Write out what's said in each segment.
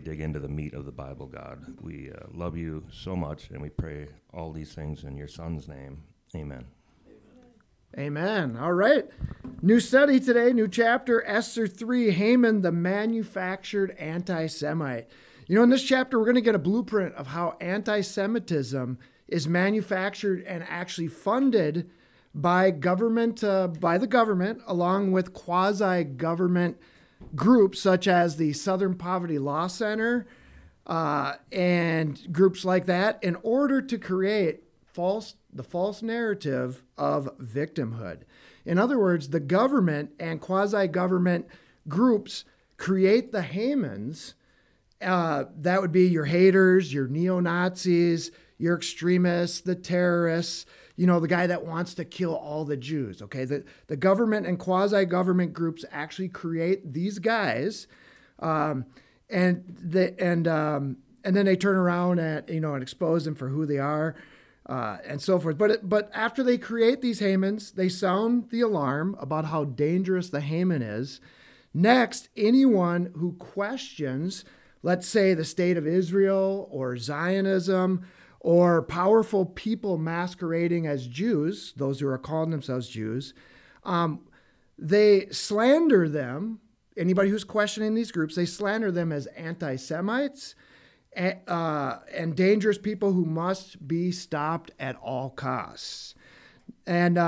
dig into the meat of the Bible, God. We love you so much, and we pray all these things in your Son's name. Amen. Amen. All right. New study today, new chapter, Esther 3, Haman, the manufactured anti-Semite. You know, in this chapter, we're going to get a blueprint of how anti-Semitism is manufactured and actually funded by the government, along with quasi-government groups such as the Southern Poverty Law Center and groups like that, in order to create the false narrative of victimhood. In other words, the government and quasi-government groups create the Hamans. That would be your haters, your neo-Nazis, your extremists, the terrorists, the guy that wants to kill all the Jews. Okay, the government and quasi-government groups actually create these guys, and then they turn around and expose them for who they are, and so forth. But after they create these Hamans, they sound the alarm about how dangerous the Haman is. Next, anyone who questions, let's say, the state of Israel or Zionism, or powerful people masquerading as Jews, those who are calling themselves Jews, they slander them. Anybody who's questioning these groups, they slander them as anti-Semites and dangerous people who must be stopped at all costs. And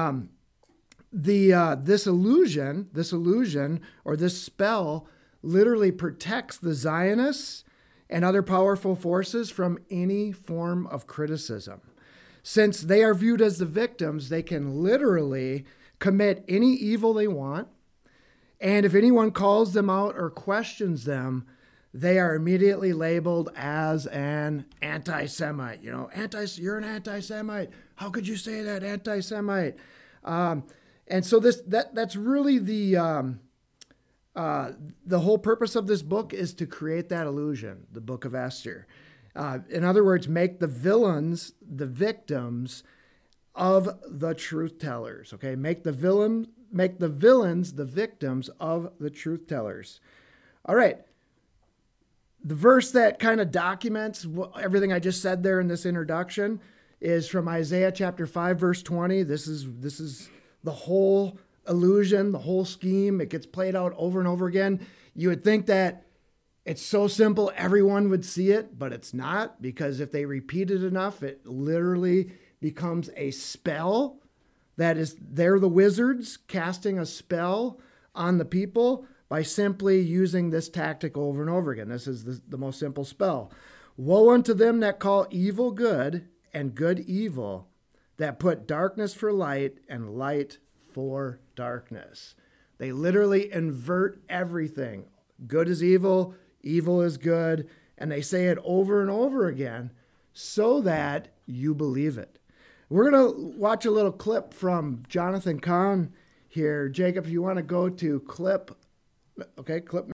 this illusion or this spell literally protects the Zionists and other powerful forces from any form of criticism. Since they are viewed as the victims, they can literally commit any evil they want. And if anyone calls them out or questions them, they are immediately labeled as an anti-Semite. You're an anti-Semite. How could you say that, anti-Semite? And so that's really the whole purpose of this book is to create that illusion, the Book of Esther. In other words, make the villains the victims of the truth tellers. Okay, make the villains the victims of the truth tellers. All right. The verse that kind of documents everything I just said there in this introduction is from Isaiah chapter 5, verse 20. This is the whole illusion, the whole scheme. It gets played out over and over again. You would think that it's so simple everyone would see it, but it's not, because if they repeat it enough, it literally becomes a spell. They're the wizards casting a spell on the people by simply using this tactic over and over again. This is the most simple spell. Woe unto them that call evil good and good evil, that put darkness for light and light for darkness. They literally invert everything. Good is evil, evil is good, and they say it over and over again so that you believe it. We're going to watch a little clip from Jonathan Cahn here. Jacob, if you want to go to clip. Okay, clip.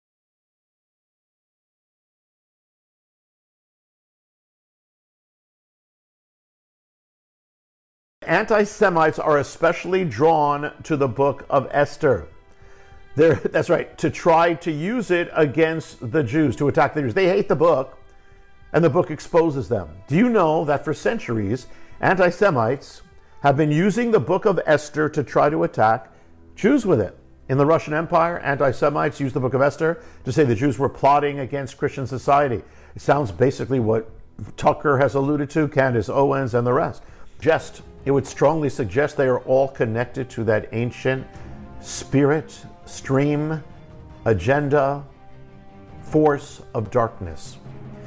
Anti-Semites are especially drawn to the book of Esther. That's right, to try to use it against the Jews, to attack the Jews. They hate the book, and the book exposes them. Do you know that for centuries, anti-Semites have been using the book of Esther to try to attack Jews with it? In the Russian Empire, anti-Semites used the book of Esther to say the Jews were plotting against Christian society. It sounds basically what Tucker has alluded to, Candace Owens, and the rest. It would strongly suggest they are all connected to that ancient spirit, stream, agenda, force of darkness.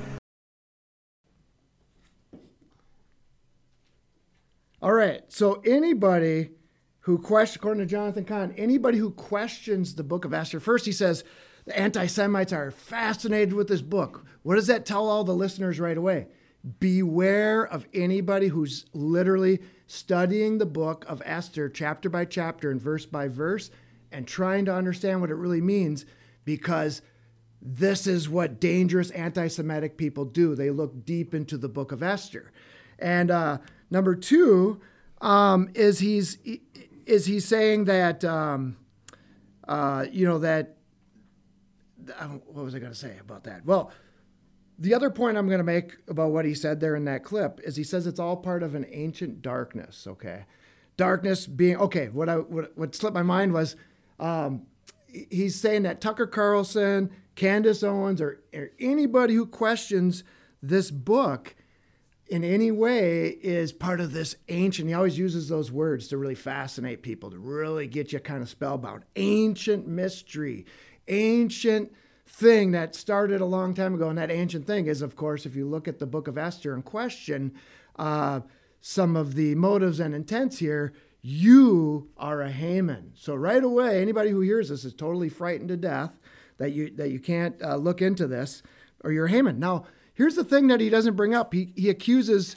All right, so anybody who questions, according to Jonathan Cahn, anybody who questions the book of Esther, first he says the anti-Semites are fascinated with this book. What does that tell all the listeners right away? Beware of anybody who's literally studying the book of Esther chapter by chapter and verse by verse and trying to understand what it really means, because this is what dangerous anti-Semitic people do. They look deep into the book of Esther. And number two is he's saying that that what was I going to say about that? Well, the other point I'm going to make about what he said there in that clip is he says it's all part of an ancient darkness. Okay, darkness being okay. What slipped my mind was he's saying that Tucker Carlson, Candace Owens, or anybody who questions this book in any way is part of this ancient. He always uses those words to really fascinate people, to really get you kind of spellbound. Ancient mystery, ancient thing that started a long time ago. And that ancient thing is, of course, if you look at the book of Esther and question some of the motives and intents here, you are a Haman. So right away, anybody who hears this is totally frightened to death that you can't look into this, or you're a Haman. Now, here's the thing that he doesn't bring up. He accuses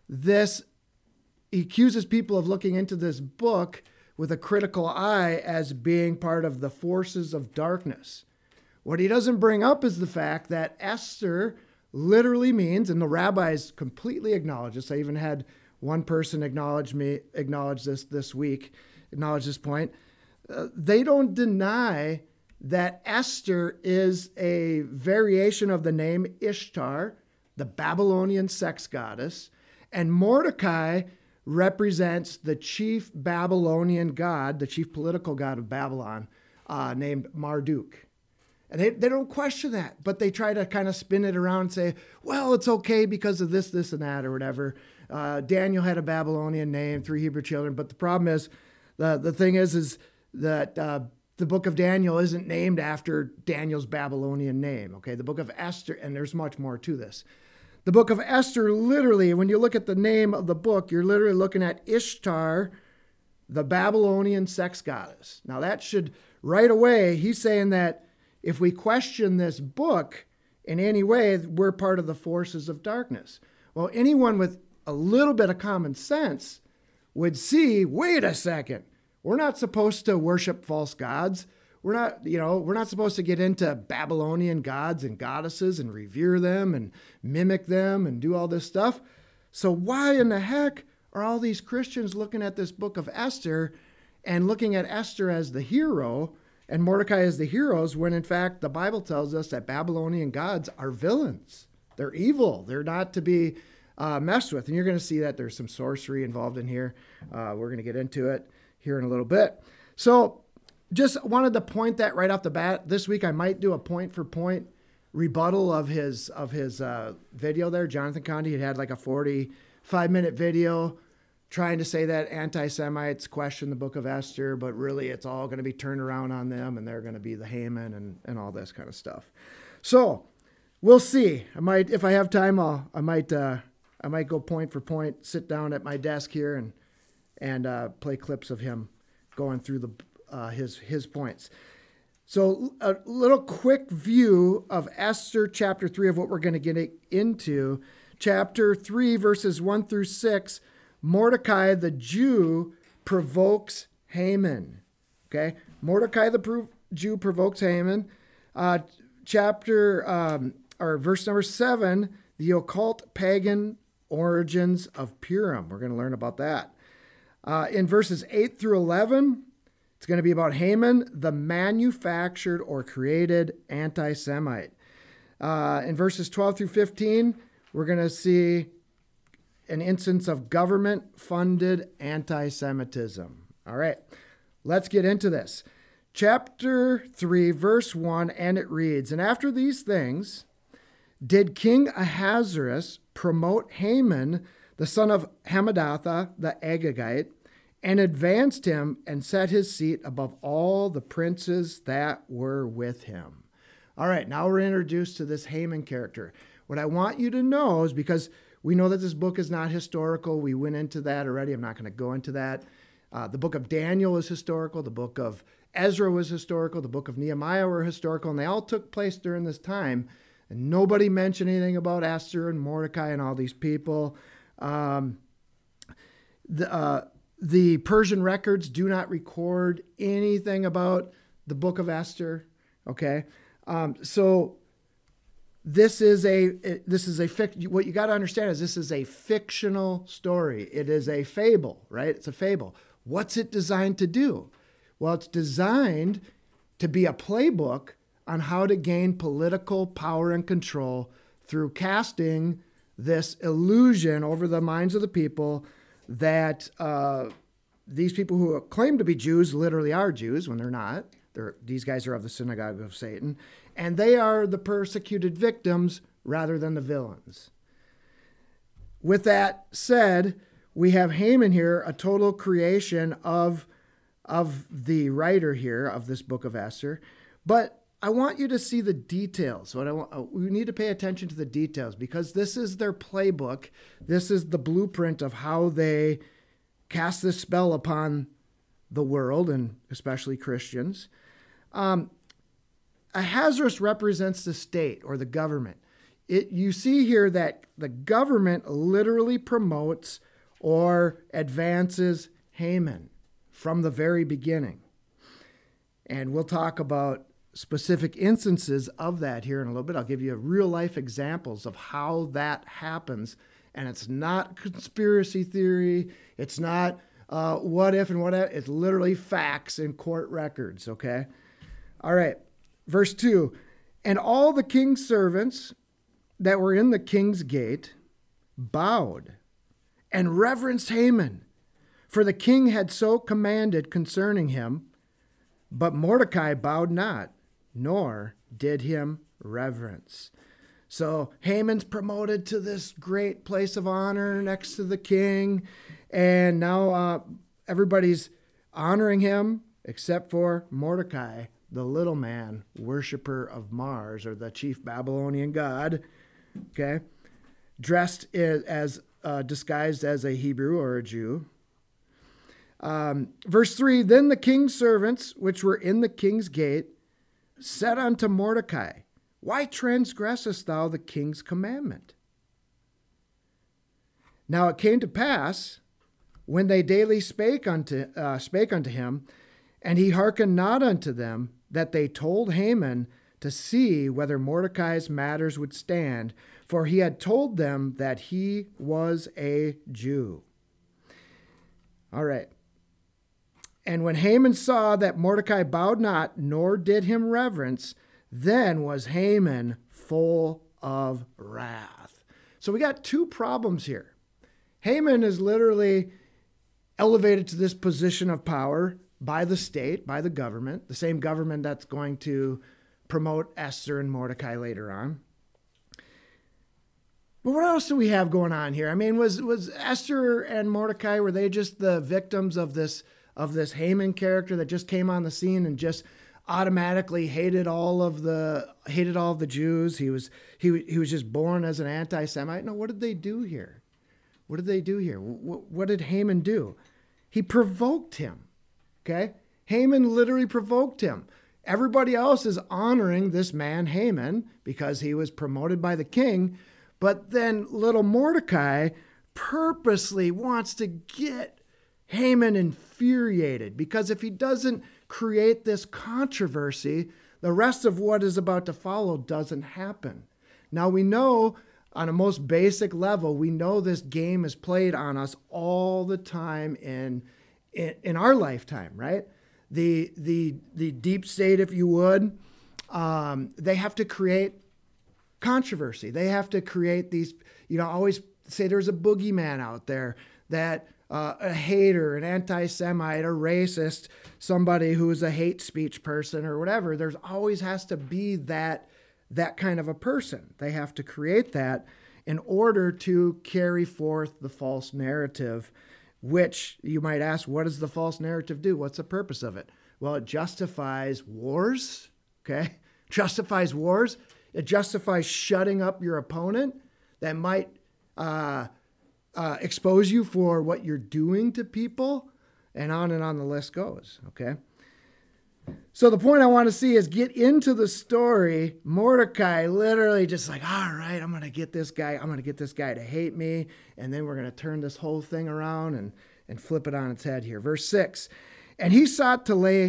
people of looking into this book with a critical eye as being part of the forces of darkness. What he doesn't bring up is the fact that Esther literally means, and the rabbis completely acknowledge this. I even had one person acknowledge this week, acknowledge this point. They don't deny that Esther is a variation of the name Ishtar, the Babylonian sex goddess, and Mordecai represents the chief Babylonian god, the chief political god of Babylon, named Marduk. And they don't question that, but they try to kind of spin it around and say, well, it's okay because of this, and that, or whatever. Daniel had a Babylonian name, 3 Hebrew children, but the problem is, the thing is that the book of Daniel isn't named after Daniel's Babylonian name, okay? The book of Esther, and there's much more to this. The book of Esther, literally, when you look at the name of the book, you're literally looking at Ishtar, the Babylonian sex goddess. Now that should, right away, he's saying that if we question this book in any way, we're part of the forces of darkness. Well, anyone with a little bit of common sense would see, wait a second, we're not supposed to worship false gods. We're not supposed to get into Babylonian gods and goddesses and revere them and mimic them and do all this stuff. So why in the heck are all these Christians looking at this book of Esther and looking at Esther as the hero and Mordecai as the heroes, when in fact the Bible tells us that Babylonian gods are villains? They're evil. They're not to be messed with. And you're going to see that there's some sorcery involved in here. We're going to get into it here in a little bit. So just wanted to point that right off the bat. This week I might do a point-for-point rebuttal of his video there. Jonathan Conde had like a 45-minute video trying to say that anti-Semites question the book of Esther, but really it's all going to be turned around on them, and they're going to be the Haman and all this kind of stuff. So we'll see. If I have time, I might go point for point, sit down at my desk here and play clips of him going through his points. So a little quick view of Esther chapter 3 of what we're going to get into. Chapter 3, verses 1 through 6, Mordecai the Jew provokes Haman. Okay, Mordecai the Jew provokes Haman. Verse number 7, the occult pagan origins of Purim. We're going to learn about that. In verses 8 through 11, it's going to be about Haman, the manufactured or created anti-Semite. In verses 12 through 15, we're going to see an instance of government-funded anti-Semitism. All right, let's get into this. Chapter 3, verse 1, and it reads, "And after these things, did King Ahasuerus promote Haman, the son of Hammedatha, the Agagite, and advanced him and set his seat above all the princes that were with him." All right, now we're introduced to this Haman character. What I want you to know is, because we know that this book is not historical. We went into that already. I'm not going to go into that. The book of Daniel is historical. The book of Ezra was historical. The book of Nehemiah were historical, and they all took place during this time. And nobody mentioned anything about Esther and Mordecai and all these people. The Persian records do not record anything about the book of Esther. Okay, so this is what you got to understand is this is a fictional story. It is a fable, right? It's a fable. What's it designed to do? Well, it's designed to be a playbook on how to gain political power and control through casting this illusion over the minds of the people that these people who claim to be Jews literally are Jews when they're not. These guys are of the synagogue of Satan, and they are the persecuted victims rather than the villains. With that said, we have Haman here, a total creation of the writer here of this book of Esther. But I want you to see the details. We need to pay attention to the details because this is their playbook. This is the blueprint of how they cast this spell upon the world and especially Christians. Ahasuerus represents the state or the government. You see here that the government literally promotes or advances Haman from the very beginning. And we'll talk about specific instances of that here in a little bit. I'll give you real life examples of how that happens. And it's not conspiracy theory. It's not what if and what if. It's literally facts in court records, okay? All right, verse 2. And all the king's servants that were in the king's gate bowed and reverenced Haman, for the king had so commanded concerning him. But Mordecai bowed not, nor did him reverence. So Haman's promoted to this great place of honor next to the king, and now everybody's honoring him except for Mordecai, the little man, worshiper of Mars, or the chief Babylonian god, okay, dressed as disguised as a Hebrew or a Jew. Verse 3, then the king's servants, which were in the king's gate, said unto Mordecai, why transgressest thou the king's commandment? Now it came to pass, when they daily spake unto him, and he hearkened not unto them, that they told Haman to see whether Mordecai's matters would stand, for he had told them that he was a Jew. All right. And when Haman saw that Mordecai bowed not, nor did him reverence, then was Haman full of wrath. So we got two problems here. Haman is literally elevated to this position of power by the state, by the government, the same government that's going to promote Esther and Mordecai later on. But what else do we have going on here? I mean, was Esther and Mordecai, were they just the victims of this Haman character that just came on the scene and just automatically hated all of the Jews? He was just born as an anti-Semite. No, what did they do here? What did Haman do? He provoked him. Okay? Haman literally provoked him. Everybody else is honoring this man Haman because he was promoted by the king, but then little Mordecai purposely wants to get Haman infuriated, because if he doesn't create this controversy, the rest of what is about to follow doesn't happen. Now we know, on a most basic level, we know this game is played on us all the time in our lifetime, right? The deep state, if you would, they have to create controversy. They have to create these, always say there's a boogeyman out there that a hater, an anti-Semite, a racist, somebody who is a hate speech person or whatever. There's always has to be that kind of a person. They have to create that in order to carry forth the false narrative, which you might ask, what does the false narrative do? What's the purpose of it? Well, it justifies wars, okay? Justifies wars. It justifies shutting up your opponent that might expose you for what you're doing to people, and on the list goes, okay? So the point I want to see is get into the story. Mordecai literally just like, all right, I'm going to get this guy to hate me, and then we're going to turn this whole thing around and flip it on its head here. Verse 6, and he thought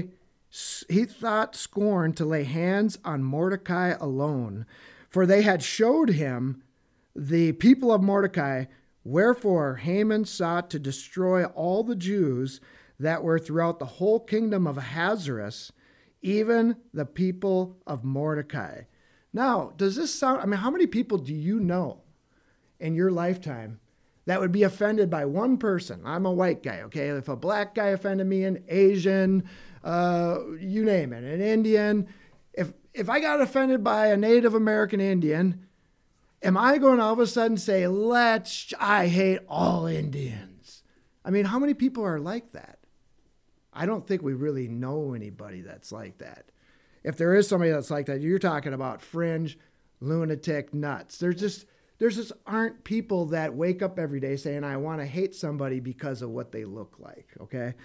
scorn to lay hands on Mordecai alone, for they had showed him the people of Mordecai. Wherefore Haman sought to destroy all the Jews that were throughout the whole kingdom of Ahasuerus, even the people of Mordecai. Now, does this sound, I mean, how many people do you know in your lifetime that would be offended by one person? I'm a white guy, okay? If a black guy offended me, an Asian, you name it, an Indian. If I got offended by a Native American Indian, am I going to all of a sudden say, I hate all Indians? I mean, how many people are like that? I don't think we really know anybody that's like that. If there is somebody that's like that, you're talking about fringe, lunatic, nuts. There just aren't people that wake up every day saying, I want to hate somebody because of what they look like, okay?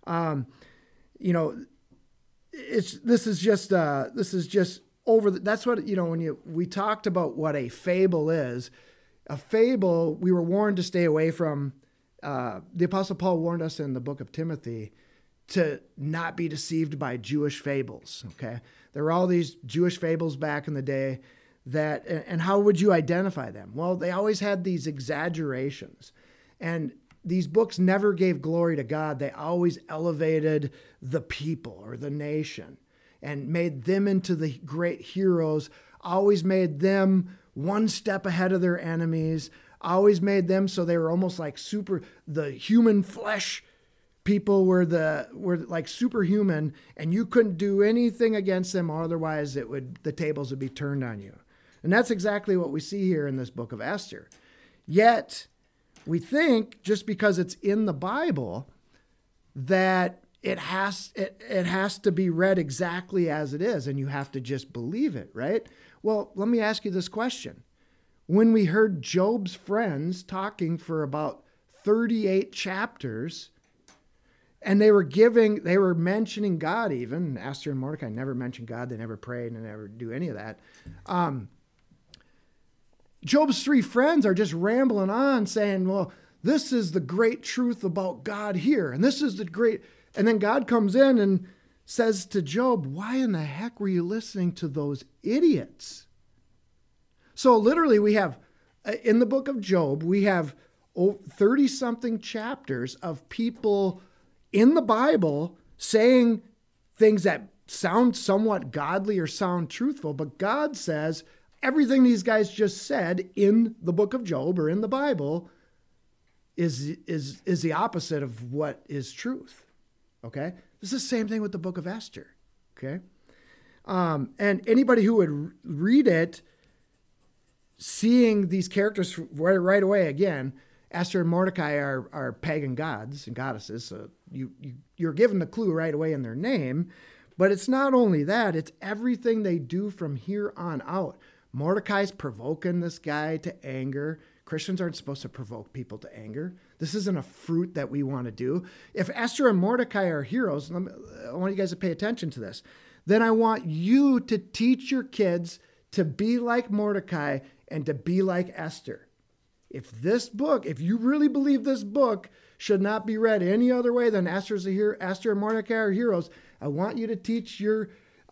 This is just over that's what, when we talked about what a fable is. A fable, we were warned to stay away from. The Apostle Paul warned us in the book of Timothy to not be deceived by Jewish fables, okay? There were all these Jewish fables back in the day and how would you identify them? Well, they always had these exaggerations, and these books never gave glory to God. They always elevated the people or the nation and made them into the great heroes, always made them one step ahead of their enemies, always made them so they were almost like the human flesh people were like superhuman, and you couldn't do anything against them, or otherwise the tables would be turned on you. And that's exactly what we see here in this book of Esther. Yet, we think just because it's in the Bible that it has to be read exactly as it is, and you have to just believe it, right? Well, let me ask you this question. When we heard Job's friends talking for about 38 chapters, and they were mentioning God even. Esther and Mordecai never mentioned God. They never prayed and never do any of that. Job's three friends are just rambling on saying, well, this is the great truth about God here. And this is the great. And then God comes in and says to Job, why in the heck were you listening to those idiots? So literally we have, in the book of Job, we have 30-something chapters of people in the Bible saying things that sound somewhat godly or sound truthful, but God says everything these guys just said in the book of Job or in the Bible is the opposite of what is truth. Okay? This is the same thing with the book of Esther. Okay? And anybody who would read it, seeing these characters right away, again, Esther and Mordecai are pagan gods and goddesses, so you're given the clue right away in their name. But it's not only that, it's everything they do from here on out. Mordecai's provoking this guy to anger. Christians aren't supposed to provoke people to anger. This isn't a fruit that we want to do. If Esther and Mordecai are heroes, I want you guys to pay attention to this, then I want you to teach your kids to be like Mordecai and to be like Esther. If you really believe this book should not be read any other way than Esther and Mordecai are heroes, I want you to teach your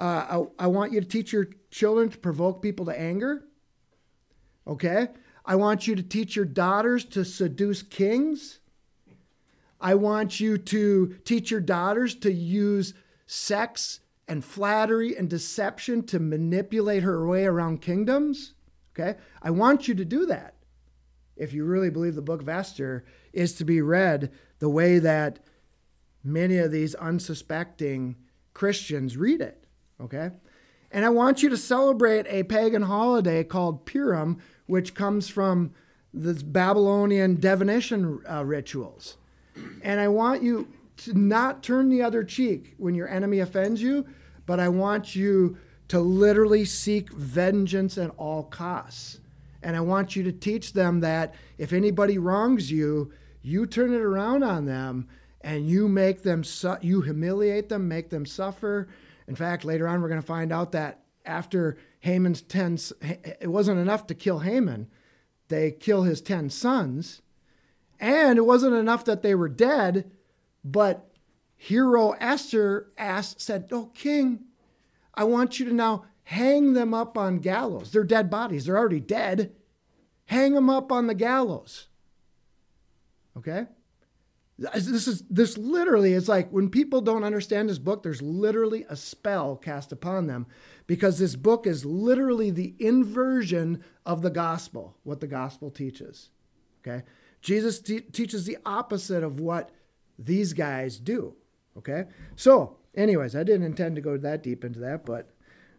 children to provoke people to anger. Okay? I want you to teach your daughters to seduce kings. I want you to teach your daughters to use sex and flattery and deception to manipulate her way around kingdoms. Okay? I want you to do that. If you really believe the book of Esther is to be read the way that many of these unsuspecting Christians read it, okay? And I want you to celebrate a pagan holiday called Purim, which comes from the Babylonian divination rituals. And I want you to not turn the other cheek when your enemy offends you, but I want you to literally seek vengeance at all costs. And I want you to teach them that if anybody wrongs you, you turn it around on them and you make them, you humiliate them, make them suffer. In fact, later on, we're going to find out that after Haman's it wasn't enough to kill Haman. They kill his 10 sons. And it wasn't enough that they were dead, but hero Esther said, "Oh, king, I want you to now hang them up on gallows. They're dead bodies. They're already dead. Hang them up on the gallows." Okay? This literally is like when people don't understand this book, there's literally a spell cast upon them because this book is literally the inversion of the gospel, what the gospel teaches. Okay? Jesus teaches the opposite of what these guys do. Okay? So, anyways, I didn't intend to go that deep into that, but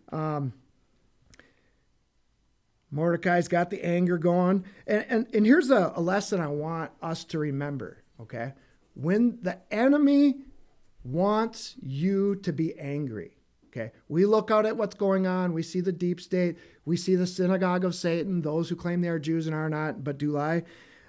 Mordecai's got the anger going. And here's a lesson I want us to remember. Okay? When the enemy wants you to be angry, okay, we look out at what's going on. We see the deep state. We see the synagogue of Satan, those who claim they are Jews and are not, but do lie.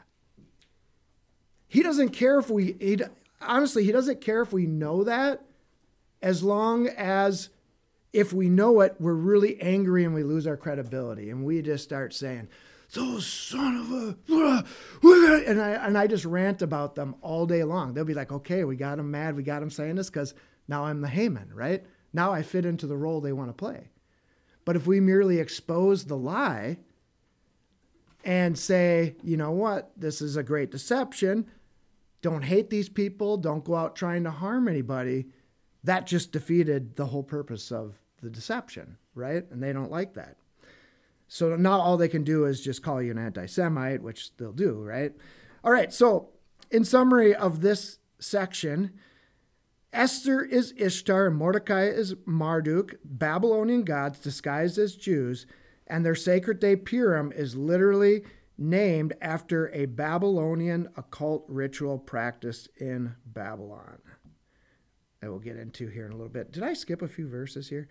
He doesn't care if honestly, he doesn't care if we know that, as long as if we know it, we're really angry and we lose our credibility. And we just start saying, those son of a, and I just rant about them all day long. They'll be like, okay, we got him mad. We got him saying this because now I'm the Haman, right? Now I fit into the role they want to play. But if we merely expose the lie and say, you know what, this is a great deception. Don't hate these people. Don't go out trying to harm anybody. That just defeated the whole purpose of the deception, right? And they don't like that. So now all they can do is just call you an anti-Semite, which they'll do, right? All right, so in summary of this section, Esther is Ishtar and Mordecai is Marduk, Babylonian gods disguised as Jews, and their sacred day Purim is literally named after a Babylonian occult ritual practiced in Babylon. That we'll get into here in a little bit. Did I skip a few verses here?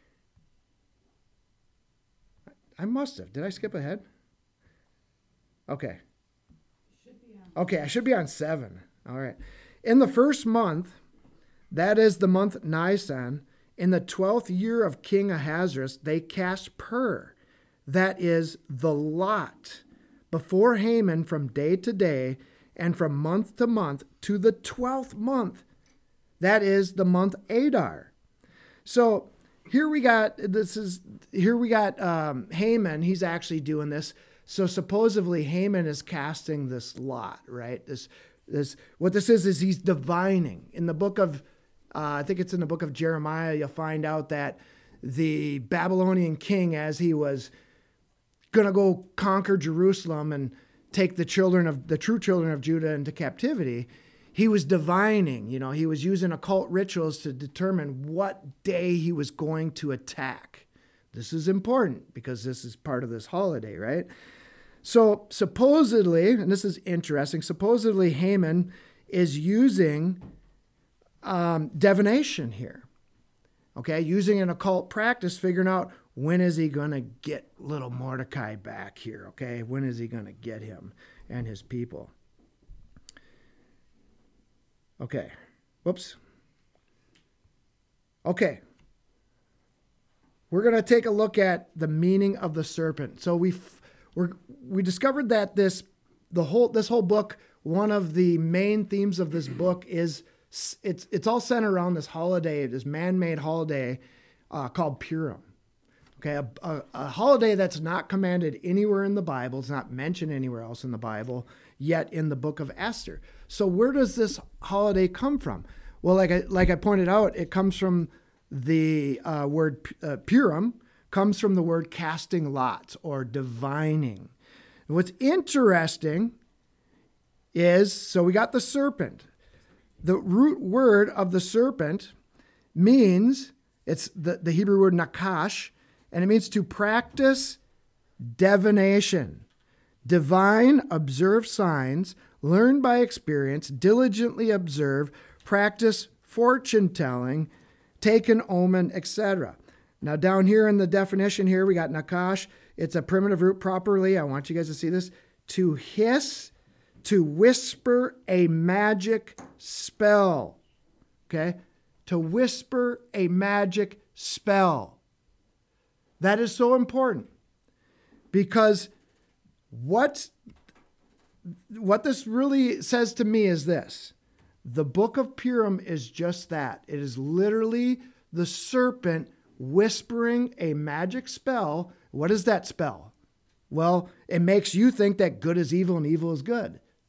I must have. Did I skip ahead? Okay. Okay, I should be on 7. All right. In the first month, that is the month Nisan, in the 12th year of King Ahasuerus, they cast pur, that is the lot, before Haman from day to day and from month to month to the 12th month. That is the month Adar. So here we got Haman. He's actually doing this. So supposedly Haman is casting this lot, right? This what this is he's divining. In the book of, I think it's in the book of Jeremiah, you'll find out that the Babylonian king, as he was going to go conquer Jerusalem and take the true children of Judah into captivity, he was divining. He was using occult rituals to determine what day he was going to attack. This is important because this is part of this holiday, right? So supposedly, and this is interesting, supposedly Haman is using divination here. Okay, using an occult practice, figuring out when is he going to get little Mordecai back here, okay? When is he going to get him and his people? Okay, whoops. Okay, we're going to take a look at the meaning of the serpent. So we discovered that this whole book, one of the main themes of this book is it's all centered around this holiday, this man-made holiday called Purim. Okay, a holiday that's not commanded anywhere in the Bible. It's not mentioned anywhere else in the Bible, yet in the book of Esther. So where does this holiday come from? Well, like I pointed out, it comes from the word Purim, comes from the word casting lots or divining. And what's interesting is, so we got the serpent. The root word of the serpent means, it's the Hebrew word nakash, and it means to practice divination, divine, observe signs, learn by experience, diligently observe, practice fortune telling, take an omen, etc. Now down here in the definition here, we got nakash. It's a primitive root properly. I want you guys to see this. To hiss, to whisper a magic spell. Okay? To whisper a magic spell. That is so important because what this really says to me is this. The book of Purim is just that. It is literally the serpent whispering a magic spell. What is that spell? Well, it makes you think that good is evil and evil is good.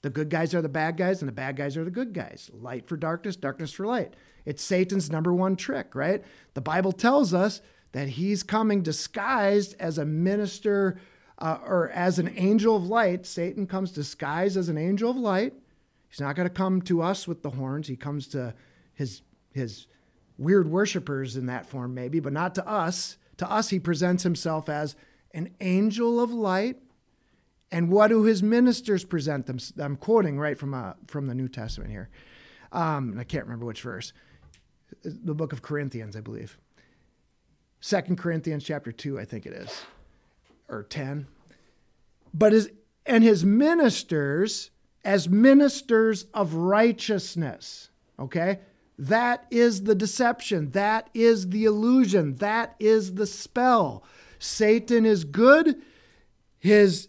The good guys are the bad guys, and the bad guys are the good guys. Light for darkness, darkness for light. It's Satan's number one trick, right? The Bible tells us that he's coming disguised as a minister or as an angel of light. Satan comes disguised as an angel of light. He's not going to come to us with the horns. He comes to his weird worshipers in that form maybe, but not to us. To us, he presents himself as an angel of light. And what do his ministers present them? I'm quoting right from the New Testament here. I can't remember which verse. The book of Corinthians, I believe. 2 Corinthians chapter 2, I think it is. Or 10. But his ministers as ministers of righteousness. Okay? That is the deception. That is the illusion. That is the spell. Satan is good. His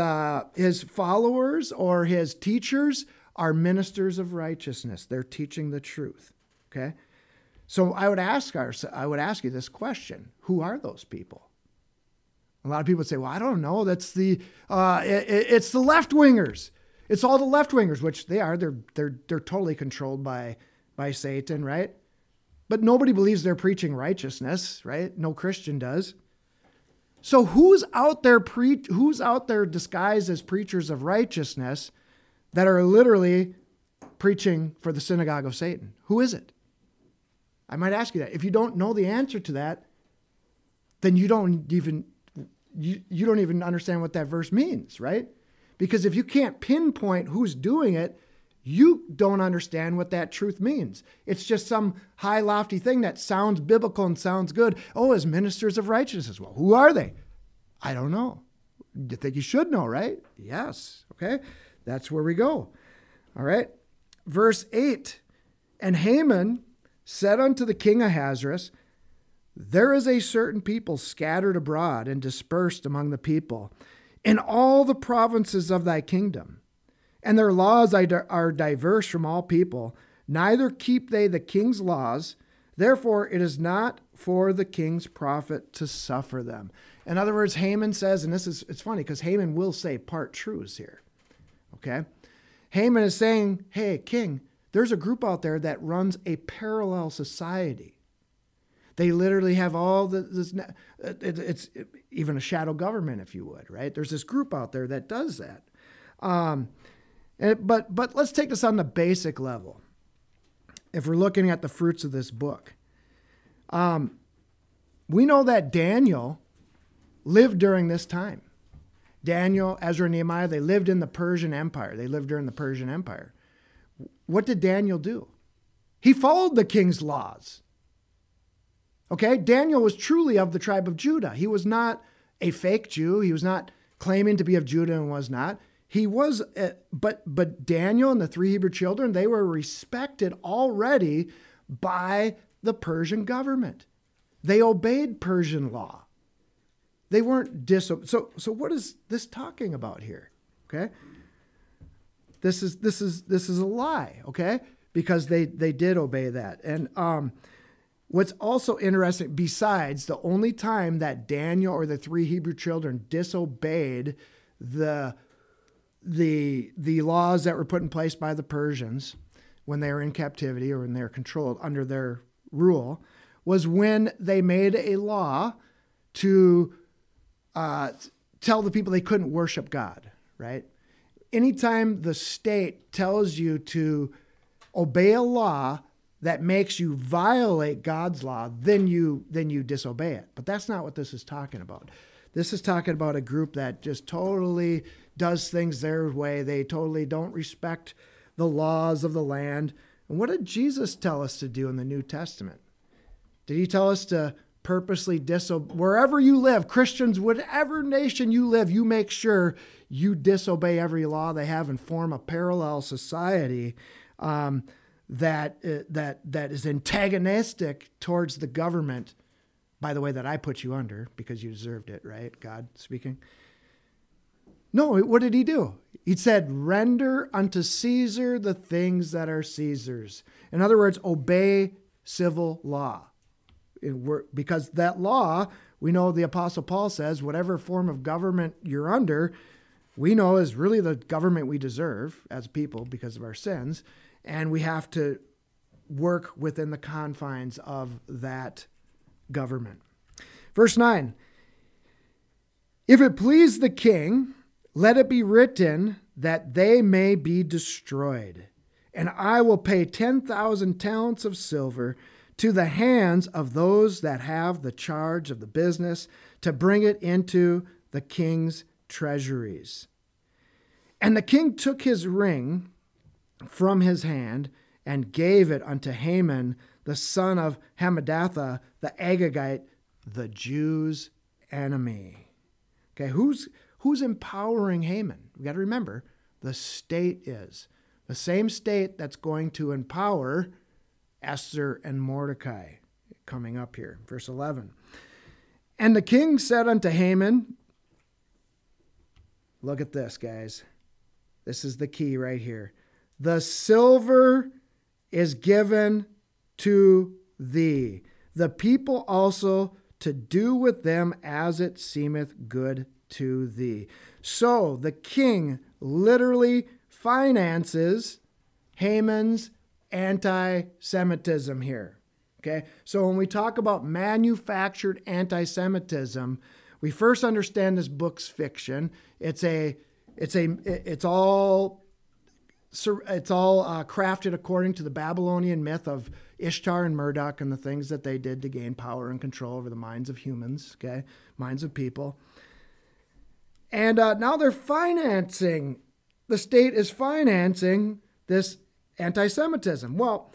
followers or his teachers are ministers of righteousness. They're teaching the truth. Okay? So I would ask you this question. Who are those people? A lot of people would say, well, I don't know. That's it's the left-wingers. It's all the left-wingers, which they are. They're totally controlled by Satan, right? But nobody believes they're preaching righteousness, right? No Christian does. So who's out there disguised as preachers of righteousness that are literally preaching for the synagogue of Satan? Who is it? I might ask you that. If you don't know the answer to that, then you don't even understand what that verse means, right? Because if you can't pinpoint who's doing it, you don't understand what that truth means. It's just some high, lofty thing that sounds biblical and sounds good. Oh, as ministers of righteousness. Well, who are they? I don't know. You think you should know, right? Yes. Okay. That's where we go. All right. Verse 8. And Haman said unto the king Ahasuerus, there is a certain people scattered abroad and dispersed among the people in all the provinces of thy kingdom. And their laws are diverse from all people, neither keep they the king's laws. Therefore, it is not for the king's profit to suffer them. In other words, Haman says, and it's funny because Haman will say part truths here. Okay? Haman is saying, hey, king, there's a group out there that runs a parallel society. They literally have all this, it's even a shadow government, if you would, right? There's this group out there that does that. But let's take this on the basic level. If we're looking at the fruits of this book, we know that Daniel lived during this time. Daniel, Ezra, and Nehemiah, they lived in the Persian Empire. They lived during the Persian Empire. What did Daniel do? He followed the king's laws. Okay, Daniel was truly of the tribe of Judah. He was not a fake Jew. He was not claiming to be of Judah and was not. He was, but Daniel and the three Hebrew children, they were respected already by the Persian government. They obeyed Persian law. They weren't So what is this talking about here? Okay, this is a lie. Okay, because they did obey that. And what's also interesting, besides the only time that Daniel or the three Hebrew children disobeyed the laws that were put in place by the Persians when they were in captivity or when they were controlled under their rule, was when they made a law to tell the people they couldn't worship God, right? Anytime the state tells you to obey a law that makes you violate God's law, then you disobey it. But that's not what this is talking about. This is talking about a group that just totally does things their way. They totally don't respect the laws of the land. And what did Jesus tell us to do in the New Testament? Did he tell us to purposely disobey? Wherever you live, Christians, whatever nation you live, you make sure you disobey every law they have and form a parallel society that is antagonistic towards the government, by the way, that I put you under because you deserved it, right? God speaking. No, what did he do? He said, render unto Caesar the things that are Caesar's. In other words, obey civil law. Because that law, we know the Apostle Paul says, whatever form of government you're under, we know is really the government we deserve as people because of our sins, and we have to work within the confines of that government. Verse 9, if it please the king, let it be written that they may be destroyed, and I will pay 10,000 talents of silver to the hands of those that have the charge of the business to bring it into the king's treasuries. And the king took his ring from his hand and gave it unto Haman, the son of Hammedatha, the Agagite, the Jews' enemy. Okay, who's empowering Haman? We got to remember, the state is the same state that's going to empower Esther and Mordecai. Coming up here, verse 11. And the king said unto Haman, look at this, guys. This is the key right here. The silver is given to thee, the people also to do with them as it seemeth good to thee. So the king literally finances Haman's anti-Semitism here. Okay, so when we talk about manufactured anti-Semitism, we first understand this book's fiction. It's all crafted according to the Babylonian myth of Ishtar and Marduk and the things that they did to gain power and control over the minds of humans, okay, minds of people. And now they're financing, the state is financing this anti-Semitism. Well,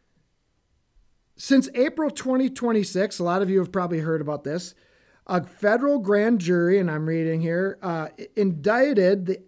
since April 2026, a lot of you have probably heard about this, a federal grand jury, and I'm reading here, indicted the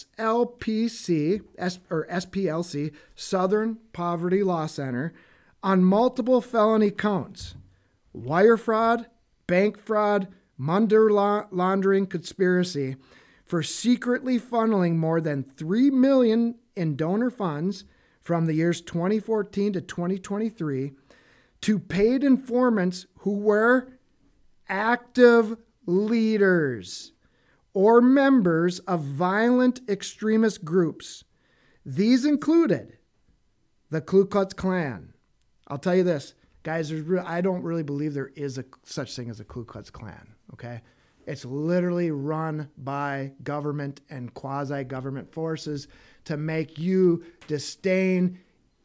SPLC, Southern Poverty Law Center, on multiple felony counts: wire fraud, bank fraud, money laundering conspiracy, for secretly funneling more than $3 million in donor funds from the years 2014 to 2023 to paid informants who were active leaders or members of violent extremist groups. These included the Ku Klux Klan. I'll tell you this, guys, I don't really believe there is such thing as a Ku Klux Klan, okay? It's literally run by government and quasi-government forces to make you disdain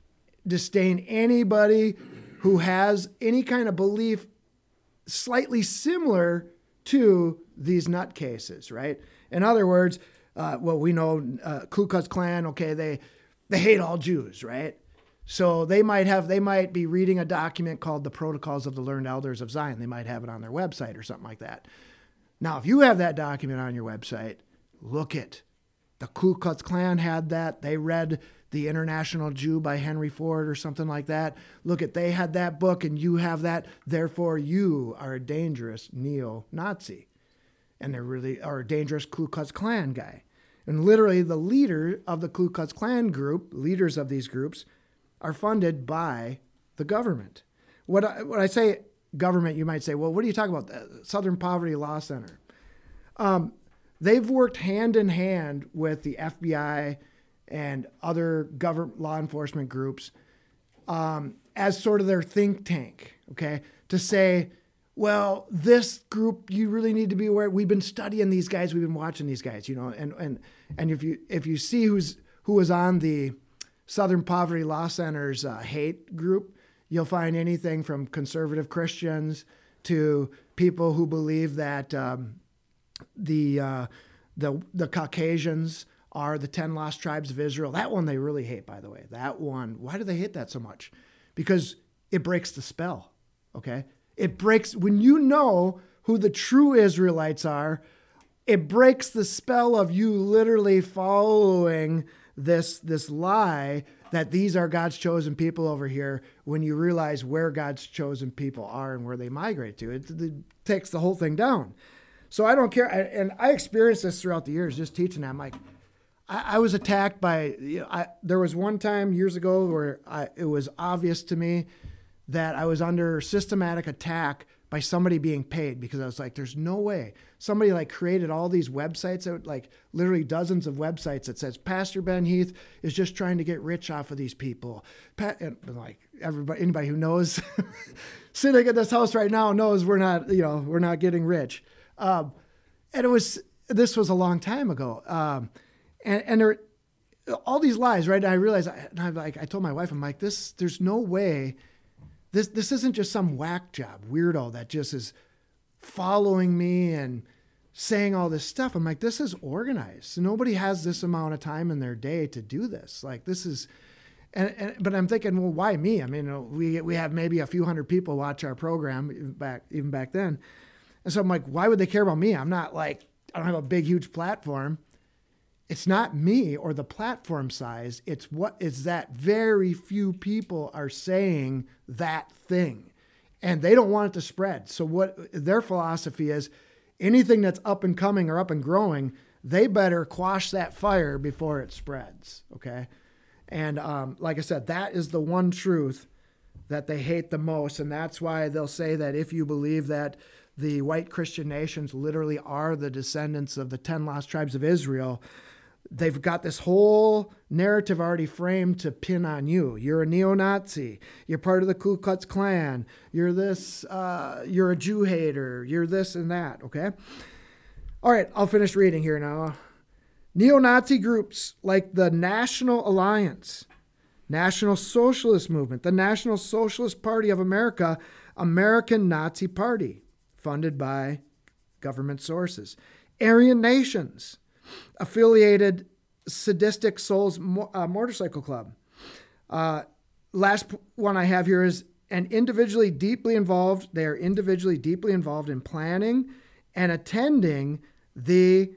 anybody who has any kind of belief slightly similar to these nutcases, right? In other words, we know Ku Klux Klan, okay, they hate all Jews, right? So they might be reading a document called the Protocols of the Learned Elders of Zion. They might have it on their website or something like that. Now, if you have that document on your website, look it. The Ku Klux Klan had that. They read The International Jew by Henry Ford or something like that. Look it, they had that book and you have that. Therefore, you are a dangerous neo-Nazi. And they really are a dangerous Ku Klux Klan guy. And literally the leader of the Ku Klux Klan group, leaders of these groups, are funded by the government. When I say government, you might say, well, what are you talking about? The Southern Poverty Law Center. They've worked hand in hand with the FBI and other government law enforcement groups as sort of their think tank, okay? To say, well, this group, you really need to be aware. We've been studying these guys. We've been watching these guys, you know, and if you see who was on the Southern Poverty Law Center's hate group, you'll find anything from conservative Christians to people who believe that the Caucasians are the 10 lost tribes of Israel. That one they really hate, by the way. That one, why do they hate that so much? Because it breaks the spell, okay? It breaks, when you know who the true Israelites are, it breaks the spell of you literally following this lie that these are God's chosen people over here when you realize where God's chosen people are and where they migrate to. It takes the whole thing down. So I don't care. And I experienced this throughout the years, just teaching that. I'm like, I was attacked by, there was one time years ago where it was obvious to me that I was under systematic attack by somebody being paid, because I was like, there's no way. Somebody like created all these websites, that like literally dozens of websites that says Pastor Ben Heath is just trying to get rich off of these people. And like anybody who knows sitting at this house right now knows we're not getting rich. And this was a long time ago. And there, all these lies, right? And I realized, I told my wife, I'm like, there's no way. This isn't just some whack job weirdo that just is following me and saying all this stuff. I'm like, this is organized. Nobody has this amount of time in their day to do this. Like, this is, but I'm thinking, well, why me? I mean, we have maybe a few hundred people watch our program even back then. And so I'm like, why would they care about me? I'm not like, I don't have a big, huge platform. It's not me or the platform size. It's what is that very few people are saying that thing, and they don't want it to spread. So what their philosophy is, anything that's up and coming or up and growing, they better quash that fire before it spreads. Okay. And like I said, that is the one truth that they hate the most. And that's why they'll say that if you believe that the white Christian nations literally are the descendants of the 10 lost tribes of Israel, they've got this whole narrative already framed to pin on you. You're a neo-Nazi. You're part of the Ku Klux Klan. You're this, you're a Jew hater. You're this and that, okay? All right, I'll finish reading here now. Neo-Nazi groups like the National Alliance, National Socialist Movement, the National Socialist Party of America, American Nazi Party, funded by government sources, Aryan Nations, affiliated Sadistic Souls Motorcycle Club. Last one I have here is they are individually deeply involved in planning and attending the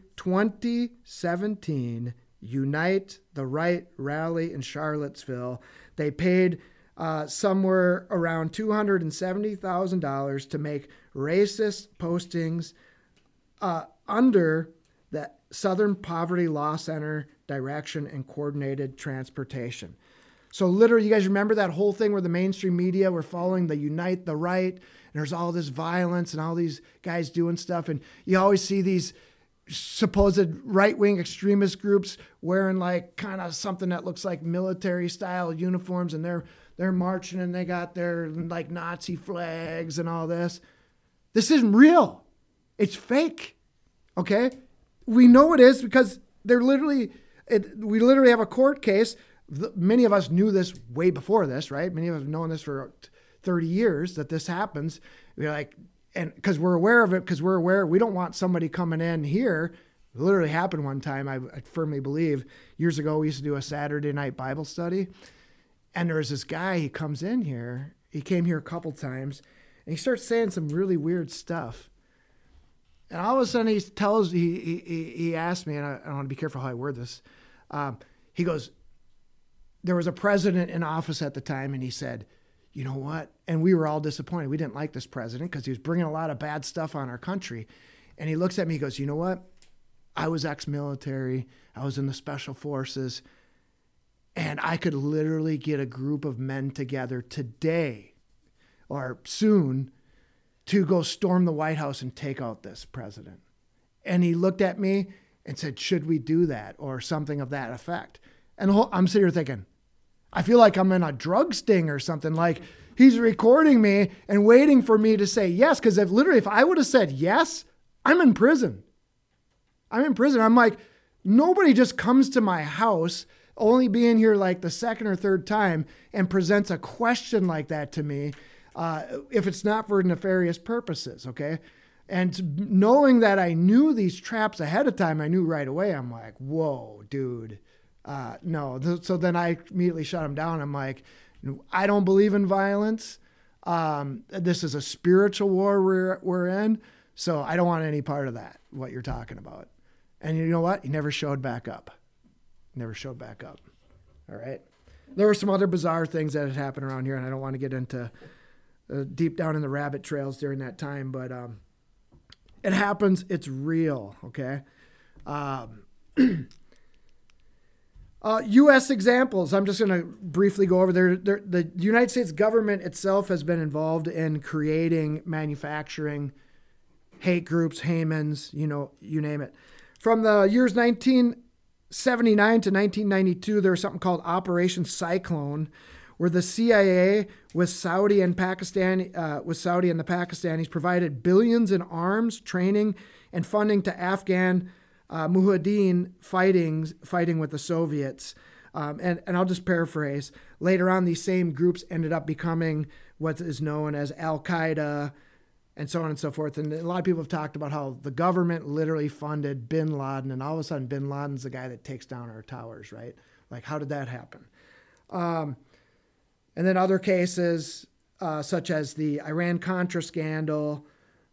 2017 Unite the Right rally in Charlottesville. They paid somewhere around $270,000 to make racist postings under the Southern Poverty Law Center direction and coordinated transportation. So literally, you guys remember that whole thing where the mainstream media were following the Unite the Right, and there's all this violence and all these guys doing stuff, and you always see these supposed right-wing extremist groups wearing like kind of something that looks like military style uniforms, and they're marching and they got their like Nazi flags and all this. This isn't real. It's fake. Okay? We know it is because we literally have a court case. Many of us knew this way before this, right? Many of us have known this for 30 years that this happens. We're like, and because we're aware of it, we don't want somebody coming in here. It literally happened one time, I firmly believe. Years ago, we used to do a Saturday night Bible study. And there was this guy, he comes in here. He came here a couple times, and he starts saying some really weird stuff. And all of a sudden he asked me, and I want to be careful how I word this. He goes, there was a president in office at the time, and he said, you know what? And we were all disappointed. We didn't like this president because he was bringing a lot of bad stuff on our country. And he looks at me, he goes, you know what? I was ex-military. I was in the special forces. And I could literally get a group of men together today or soon to go storm the White House and take out this president. And he looked at me and said, should we do that? Or something of that effect. And I'm sitting here thinking, I feel like I'm in a drug sting or something. Like he's recording me and waiting for me to say yes. Because if I would have said yes, I'm in prison. I'm like, nobody just comes to my house, only being here like the second or third time, and presents a question like that to me. If it's not for nefarious purposes, okay? And knowing that I knew these traps ahead of time, I knew right away, I'm like, whoa, dude, no. So then I immediately shut him down. I'm like, I don't believe in violence. This is a spiritual war we're in, so I don't want any part of that, what you're talking about. And you know what? He never showed back up. All right? There were some other bizarre things that had happened around here, and I don't want to get into deep down in the rabbit trails during that time, but it happens. It's real, okay? U.S. examples. I'm just going to briefly go over there. The United States government itself has been involved in creating, manufacturing hate groups, Hamans, you name it. From the years 1979 to 1992, there was something called Operation Cyclone, where the CIA with Saudi and the Pakistanis provided billions in arms, training, and funding to Afghan Mujahideen fighting with the Soviets. And I'll just paraphrase. Later on, these same groups ended up becoming what is known as Al-Qaeda and so on and so forth. And a lot of people have talked about how the government literally funded bin Laden, and all of a sudden bin Laden's the guy that takes down our towers, right? Like, how did that happen? And then other cases, such as the Iran-Contra scandal,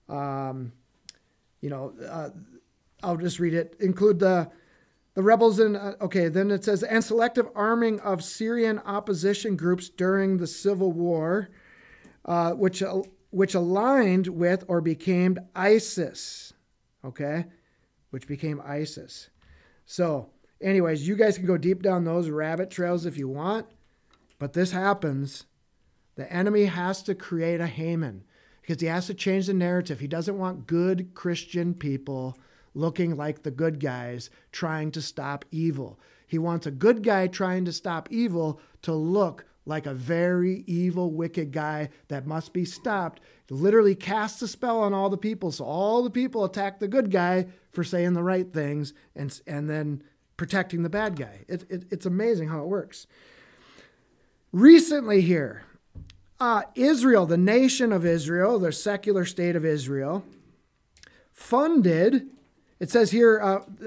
I'll just read it. Include the rebels in, then it says, and selective arming of Syrian opposition groups during the civil war, which aligned with or became ISIS, which became ISIS. So anyways, you guys can go deep down those rabbit trails if you want, but this happens. The enemy has to create a Haman because he has to change the narrative. He doesn't want good Christian people looking like the good guys trying to stop evil. He wants a good guy trying to stop evil to look like a very evil, wicked guy that must be stopped. Literally casts a spell on all the people, so all the people attack the good guy for saying the right things and then protecting the bad guy. It's amazing how it works. Recently here, Israel, the nation of Israel, the secular state of Israel, funded, it says here,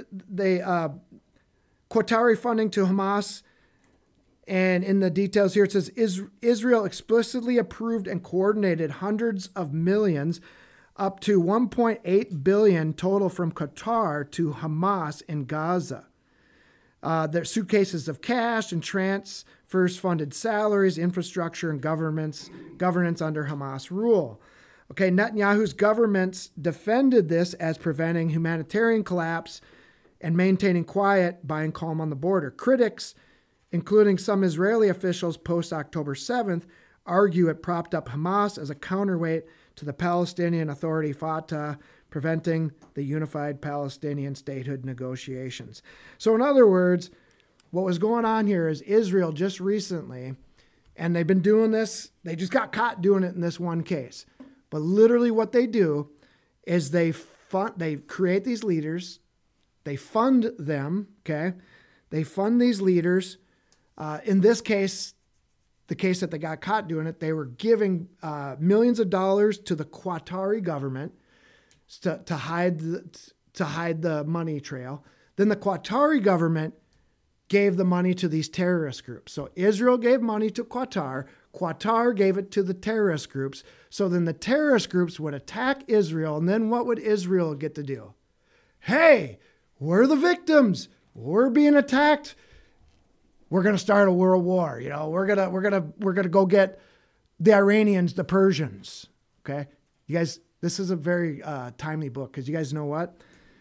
Qatari funding to Hamas, and in the details here it says Israel explicitly approved and coordinated hundreds of millions, up to 1.8 billion total from Qatar to Hamas in Gaza. Their suitcases of cash and transfers funded salaries, infrastructure, and governance under Hamas rule. Netanyahu's governments defended this as preventing humanitarian collapse and maintaining quiet, buying calm on the border. Critics, including some Israeli officials post-October 7th, argue it propped up Hamas as a counterweight to the Palestinian Authority Fatah, preventing the unified Palestinian statehood negotiations. So in other words, what was going on here is Israel just recently, and they've been doing this, they just got caught doing it in this one case. But literally what they do is they create these leaders, they fund them, They fund these leaders. In this case, the case that they got caught doing it, they were giving millions of dollars to the Qatari government to hide the money trail. Then the Qatari government gave the money to these terrorist groups. So Israel gave money to Qatar. Qatar gave it to the terrorist groups. So then the terrorist groups would attack Israel. And then what would Israel get to do? Hey, we're the victims. We're being attacked. We're going to start a world war. We're going to go get the Iranians, the Persians. Okay. You guys, this is a very timely book because you guys know what?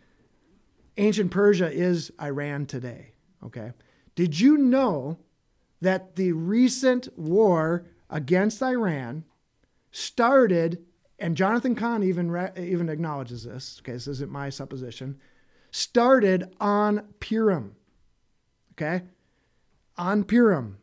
Ancient Persia is Iran today. Okay. Did you know that the recent war against Iran started, and Jonathan Cahn even acknowledges this, okay, this isn't my supposition, started on Purim, okay? On Purim,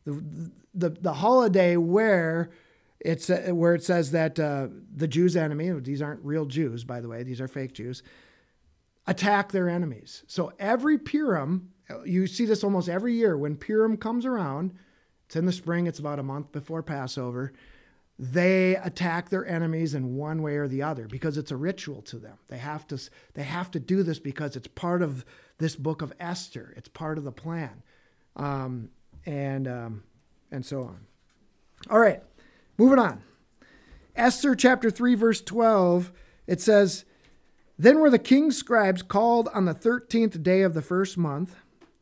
the holiday where it says that the Jews' enemy, these aren't real Jews, by the way, these are fake Jews, attack their enemies. So every Purim, you see this almost every year when Purim comes around, it's in the spring, it's about a month before Passover, they attack their enemies in one way or the other because it's a ritual to them. They have to do this because it's part of this book of Esther. It's part of the plan, and so on. All right, moving on. Esther chapter 3, verse 12, it says, "Then were the king's scribes called on the 13th day of the first month,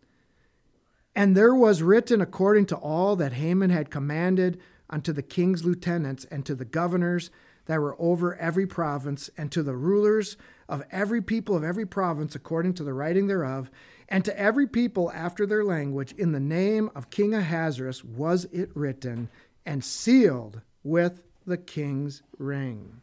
and there was written according to all that Haman had commanded unto the king's lieutenants and to the governors that were over every province and to the rulers of every people of every province according to the writing thereof, And to every people after their language, in the name of King Ahasuerus was it written and sealed with the king's ring.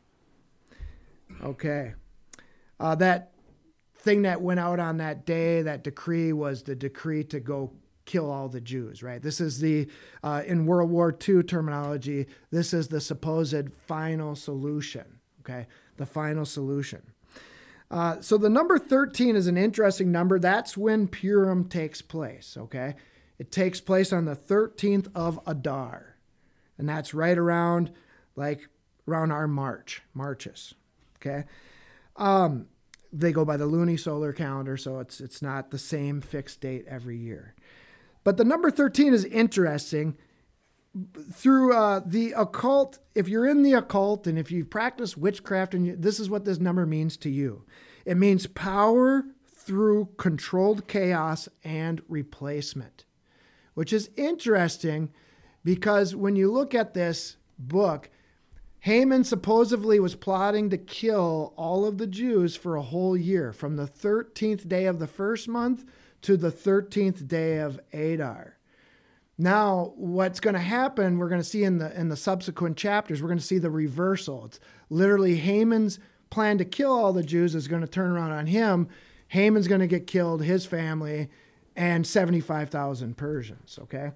Okay. That thing that went out on that day, that decree, was the decree to go kill all the Jews, right? This is the, in World War II terminology, this is the supposed final solution, okay? The final solution. So the number 13 is an interesting number. That's when Purim takes place, okay? It takes place on the 13th of Adar. And that's right around, around our marches, okay? They go by the lunisolar calendar, so it's not the same fixed date every year. But the number 13 is interesting. Through the occult, if you're in the occult and if you practice witchcraft, and this is what this number means to you. It means power through controlled chaos and replacement, which is interesting because when you look at this book, Haman supposedly was plotting to kill all of the Jews for a whole year, from the 13th day of the first month to the 13th day of Adar. Now, what's going to happen, we're going to see in the subsequent chapters, we're going to see the reversal. It's literally Haman's plan to kill all the Jews is going to turn around on him. Haman's going to get killed, his family, and 75,000 Persians, okay?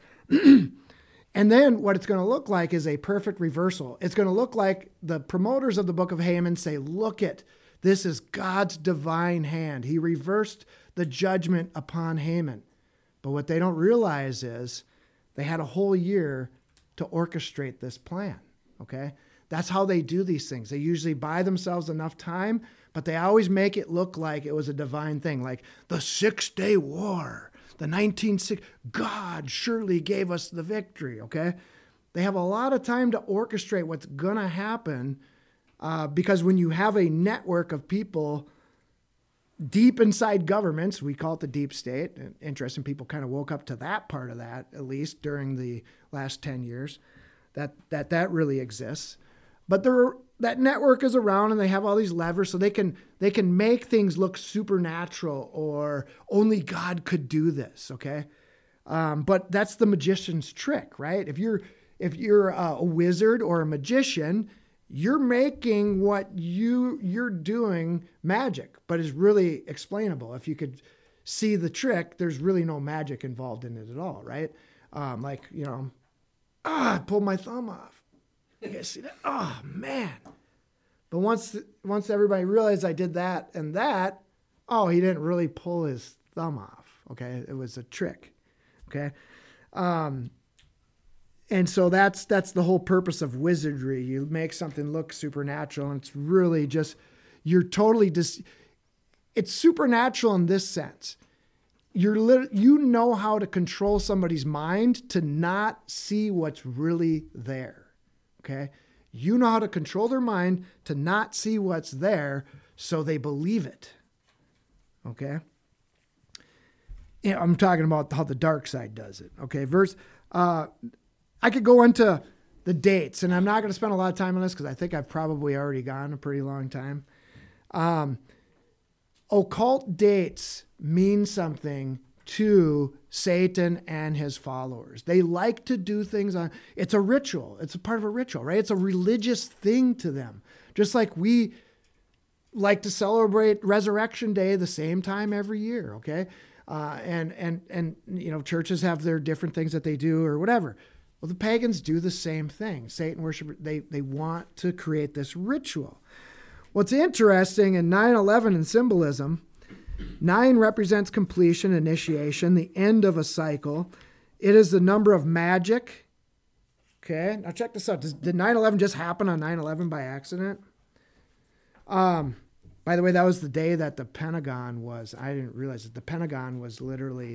And then what it's going to look like is a perfect reversal. It's going to look like the promoters of the book of Haman say, look it, this is God's divine hand. He reversed the judgment upon Haman. But what they don't realize is they had a whole year to orchestrate this plan, okay? That's how they do these things. They usually buy themselves enough time, but they always make it look like it was a divine thing, like the 6-day war. The 1960, God surely gave us the victory, okay? They have a lot of time to orchestrate what's going to happen because when you have a network of people deep inside governments, we call it the deep state. And interesting, people kind of woke up to that part of that, at least during the last 10 years, that really exists. But that network is around and they have all these levers so they can make things look supernatural or only God could do this, okay? But that's the magician's trick, right? If you're a wizard or a magician, you're making what you're doing magic, but it's really explainable. If you could see the trick, there's really no magic involved in it at all, right? I pulled my thumb off. You guys see that? Oh, man. But once everybody realized I did that and that, he didn't really pull his thumb off, okay? It was a trick, okay? And so that's the whole purpose of wizardry. You make something look supernatural, and it's really just, you're totally it's supernatural in this sense. You know how to control somebody's mind to not see what's really there. Okay, you know how to control their mind to not see what's there so they believe it. Okay, I'm talking about how the dark side does it. Okay, I could go into the dates, and I'm not going to spend a lot of time on this because I think I've probably already gone a pretty long time. Occult dates mean something to Satan and his followers. They like to do things it's a ritual. It's a part of a ritual, right? It's a religious thing to them. Just like we like to celebrate Resurrection Day the same time every year, okay? And churches have their different things that they do or whatever. Well, the pagans do the same thing. Satan worship, they want to create this ritual. What's interesting in 9/11 in symbolism, 9 represents completion, initiation, the end of a cycle. It is the number of magic. Okay, now check this out. Did 9/11 just happen on 9/11 by accident? By the way, that was the day that the Pentagon was, I didn't realize it, the Pentagon was literally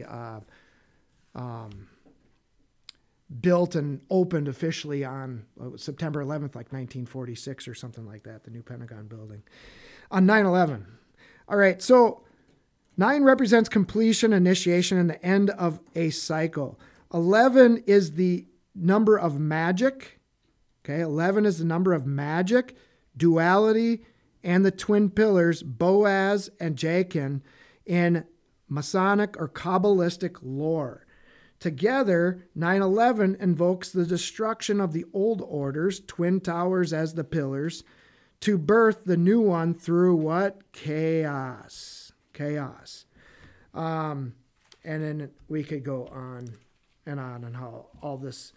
built and opened officially on September 11th, like 1946 or something like that, the new Pentagon building, on 9/11. All right, so 9 represents completion, initiation, and the end of a cycle. 11 is the number of magic. Okay, 11 is the number of magic, duality, and the twin pillars, Boaz and Jachin, in Masonic or Kabbalistic lore. Together, 9/11 invokes the destruction of the old orders, twin towers as the pillars, to birth the new one through what? Chaos. Chaos. And then we could go on and how all this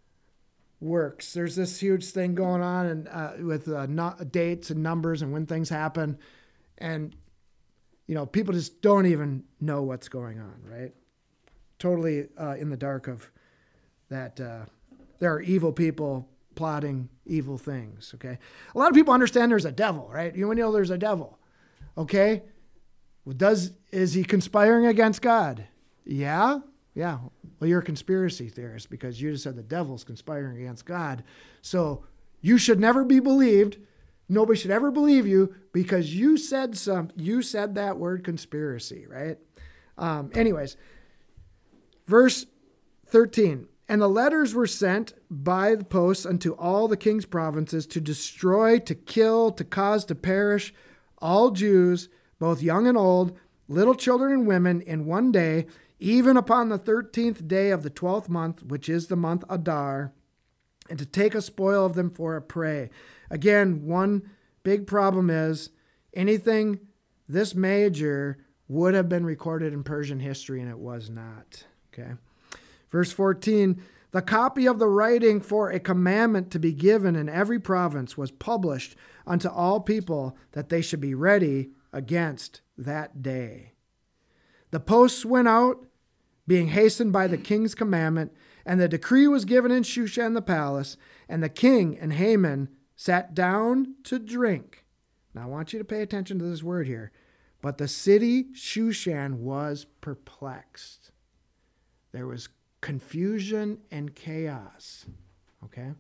works. There's this huge thing going on and with dates and numbers and when things happen. And, people just don't even know what's going on, right? Totally in the dark of that. There are evil people plotting evil things, okay? A lot of people understand there's a devil, right? You know there's a devil, okay? Is he conspiring against God? Yeah. Well, you're a conspiracy theorist because you just said the devil's conspiring against God. So you should never be believed. Nobody should ever believe you because you said that word conspiracy, right? Anyways, verse 13. And the letters were sent by the post unto all the king's provinces to destroy, to kill, to cause to perish all Jews, both young and old, little children and women, in one day, even upon the 13th day of the 12th month, which is the month Adar, and to take a spoil of them for a prey. Again, one big problem is anything this major would have been recorded in Persian history, and it was not. Okay. Verse 14, the copy of the writing for a commandment to be given in every province was published unto all people that they should be ready against that day. The posts went out, being hastened by the king's commandment, and the decree was given in Shushan the palace, and the king and Haman sat down to drink. Now I want you to pay attention to this word here. But the city Shushan was perplexed. There was confusion and chaos. Okay?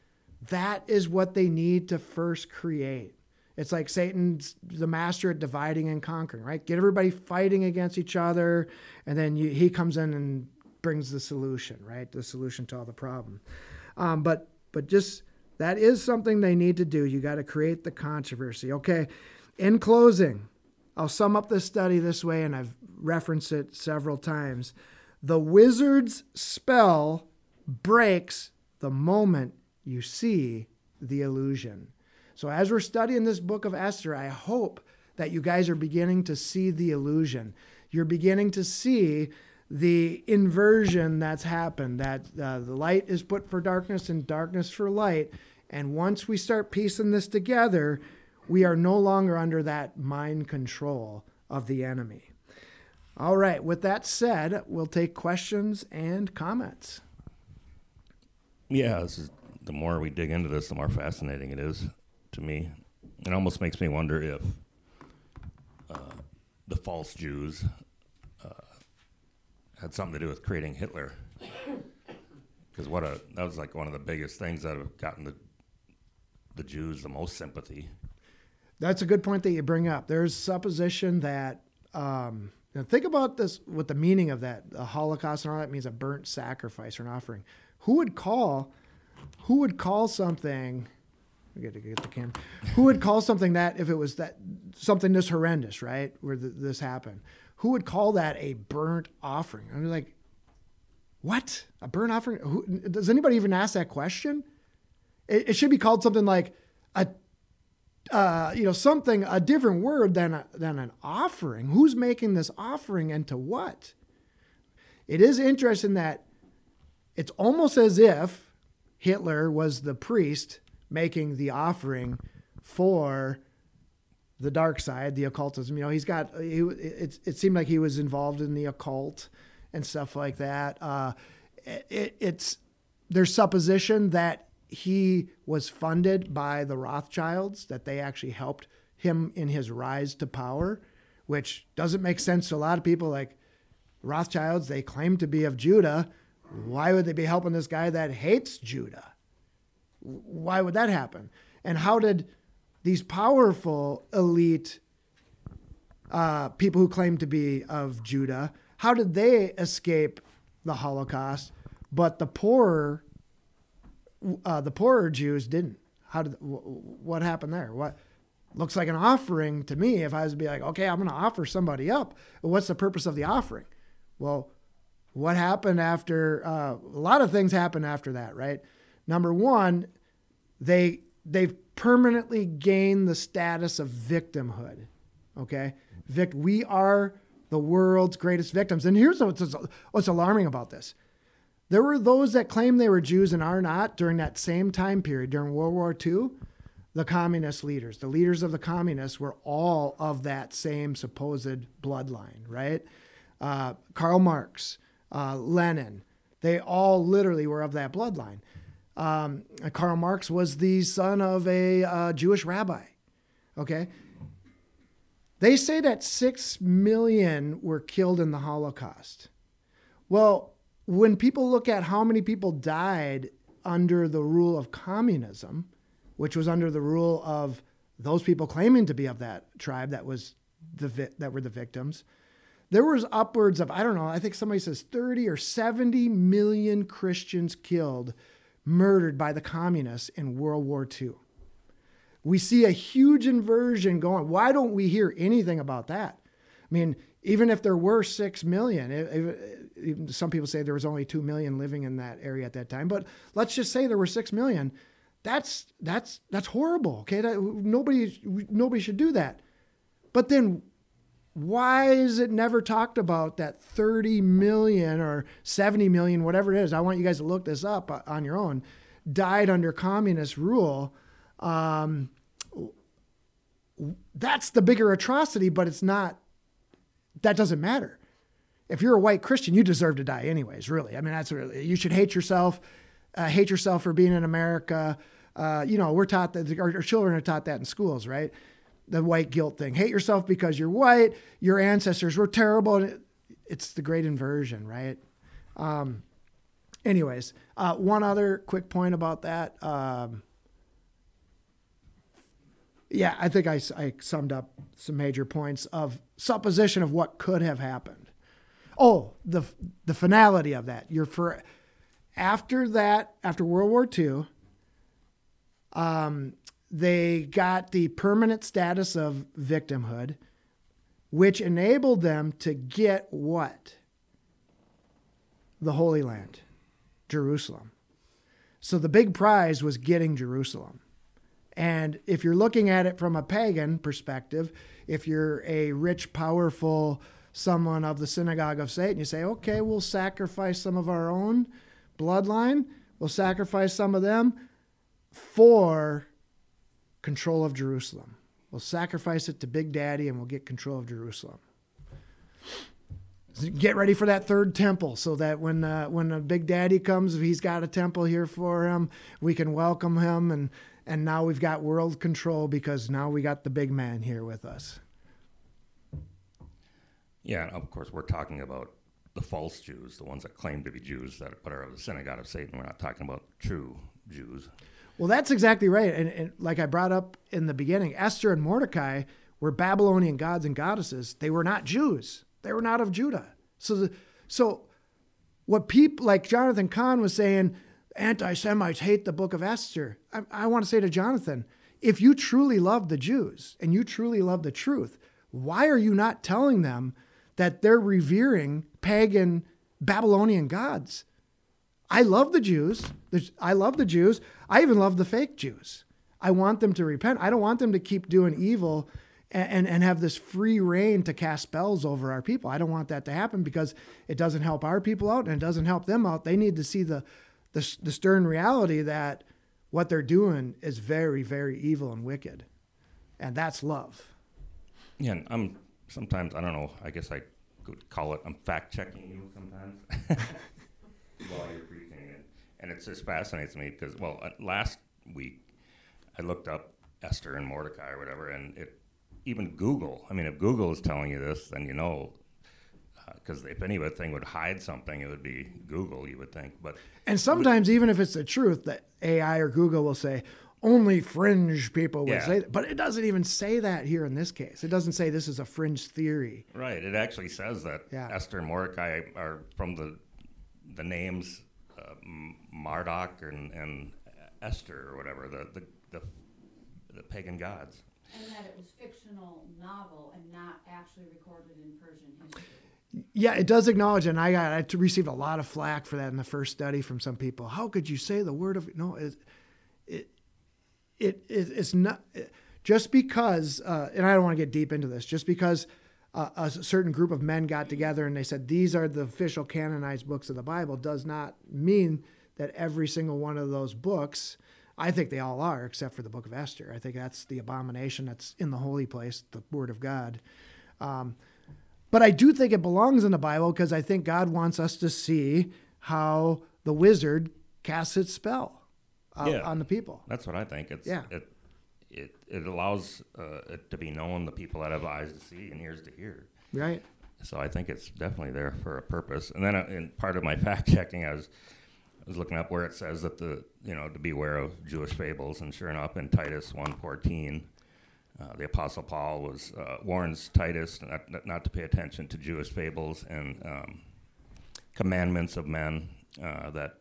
That is what they need to first create. It's like Satan's the master at dividing and conquering, right? Get everybody fighting against each other, and then he comes in and brings the solution, right? The solution to all the problem. But just that is something they need to do. You got to create the controversy. Okay, in closing, I'll sum up this study this way, and I've referenced it several times. The wizard's spell breaks the moment you see the illusion. So as we're studying this book of Esther, I hope that you guys are beginning to see the illusion. You're beginning to see the inversion that's happened, that the light is put for darkness and darkness for light. And once we start piecing this together, we are no longer under that mind control of the enemy. All right, with that said, we'll take questions and comments. Yeah, the more we dig into this, the more fascinating it is to me. It almost makes me wonder if the false Jews had something to do with creating Hitler. Because that was like one of the biggest things that have gotten the Jews the most sympathy. That's a good point that you bring up. There's supposition that, think about this, what the meaning of that, the Holocaust and all that means, a burnt sacrifice or an offering. Who would call something, I got to get the camera, who would call something that, if it was that something this horrendous, right, where this happened, who would call that a burnt offering? I mean, like, what? A burnt offering? Does anybody even ask that question? It should be called something like a different word than an offering. Who's making this offering and to what? It is interesting that it's almost as if Hitler was the priest making the offering for the dark side, the occultism. It seemed like he was involved in the occult and stuff like that. There's supposition that he was funded by the Rothschilds, that they actually helped him in his rise to power, which doesn't make sense to a lot of people. Like Rothschilds, they claim to be of Judah. Why would they be helping this guy that hates Judah? Why would that happen? And how did these powerful elite people who claim to be of Judah, how did they escape the Holocaust, but the poorer Jews didn't? What happened there? looks like an offering to me. If I was to be like, okay, I'm going to offer somebody up, well, what's the purpose of the offering? Well, what happened after? A lot of things happened after that, right? Number one, they've permanently gained the status of victimhood. Okay, we are the world's greatest victims. And here's what's alarming about this. There were those that claim they were Jews and are not during that same time period, during World War II. The communist leaders, the leaders of the communists were all of that same supposed bloodline, right? Karl Marx, Lenin, they all literally were of that bloodline. Karl Marx was the son of a Jewish rabbi, okay? They say that 6 million were killed in the Holocaust. Well, when people look at how many people died under the rule of communism, which was under the rule of those people claiming to be of that tribe that were the victims, there was upwards of, I don't know, I think somebody says 30 or 70 million Christians killed, murdered by the communists in World War II. We see a huge inversion going. Why don't we hear anything about that? I mean, even if there were 6 million, some people say there was only 2 million living in that area at that time, but let's just say there were 6 million. That's horrible. Okay, nobody should do that. But then, why is it never talked about that 30 million or 70 million, whatever it is? I want you guys to look this up on your own. Died under communist rule. That's the bigger atrocity, but it's not. That doesn't matter. If you're a white Christian, you deserve to die anyways. Really, I mean, you should hate yourself. Hate yourself for being in America. We're taught that, our children are taught that in schools, right? The white guilt thing. Hate yourself because you're white. Your ancestors were terrible. It's the great inversion, right? Anyways, one other quick point about that. I think I summed up some major points of supposition of what could have happened. Oh, the finality of that. After World War II, they got the permanent status of victimhood, which enabled them to get what? The Holy Land, Jerusalem. So the big prize was getting Jerusalem. And if you're looking at it from a pagan perspective, if you're a rich, powerful someone of the synagogue of Satan, you say, okay, we'll sacrifice some of our own bloodline. We'll sacrifice some of them for control of Jerusalem. We'll sacrifice it to Big Daddy and we'll get control of Jerusalem. Get ready for that third temple so that when the Big Daddy comes, if he's got a temple here for him, we can welcome him. And now we've got world control because now we got the big man here with us. Yeah, of course, we're talking about the false Jews, the ones that claim to be Jews but are of the synagogue of Satan. We're not talking about true Jews. Well, that's exactly right. And like I brought up in the beginning, Esther and Mordecai were Babylonian gods and goddesses. They were not Jews. They were not of Judah. So what people like Jonathan Cahn was saying, anti-Semites hate the book of Esther. I want to say to Jonathan, if you truly love the Jews and you truly love the truth, why are you not telling them that they're revering pagan Babylonian gods? I love the Jews. I even love the fake Jews. I want them to repent. I don't want them to keep doing evil and have this free reign to cast spells over our people. I don't want that to happen because it doesn't help our people out and it doesn't help them out. They need to see the stern reality that what they're doing is very, very evil and wicked. And that's love. Yeah, and sometimes, I don't know, I guess I could call it, I'm fact-checking you sometimes while you're preaching it. And it just fascinates me because, last week I looked up Esther and Mordecai or whatever, and even Google, if Google is telling you this, then you know, because if anything would hide something, it would be Google, you would think. And sometimes, even if it's the truth, that AI or Google will say, only fringe people would say that. But it doesn't even say that here in this case. It doesn't say this is a fringe theory. Right. It actually says that Esther and Mordecai are from the names Marduk and Esther or whatever, the pagan gods. And that it was fictional novel and not actually recorded in Persian history. Yeah, it does acknowledge, and I received a lot of flack for that in the first study from some people. How could you say the word of no? It's not just because, and I don't want to get deep into this. Just because a certain group of men got together and they said these are the official canonized books of the Bible does not mean that every single one of those books. I think they all are, except for the Book of Esther. I think that's the abomination that's in the holy place, the Word of God. But I do think it belongs in the Bible because I think God wants us to see how the wizard casts its spell on the people. That's what I think. It allows it to be known, the people that have eyes to see and ears to hear. Right. So I think it's definitely there for a purpose. And then in part of my fact checking, I was looking up where it says that to beware of Jewish fables, and sure enough, in Titus 1:14. The Apostle Paul warns Titus not to pay attention to Jewish fables and commandments of men that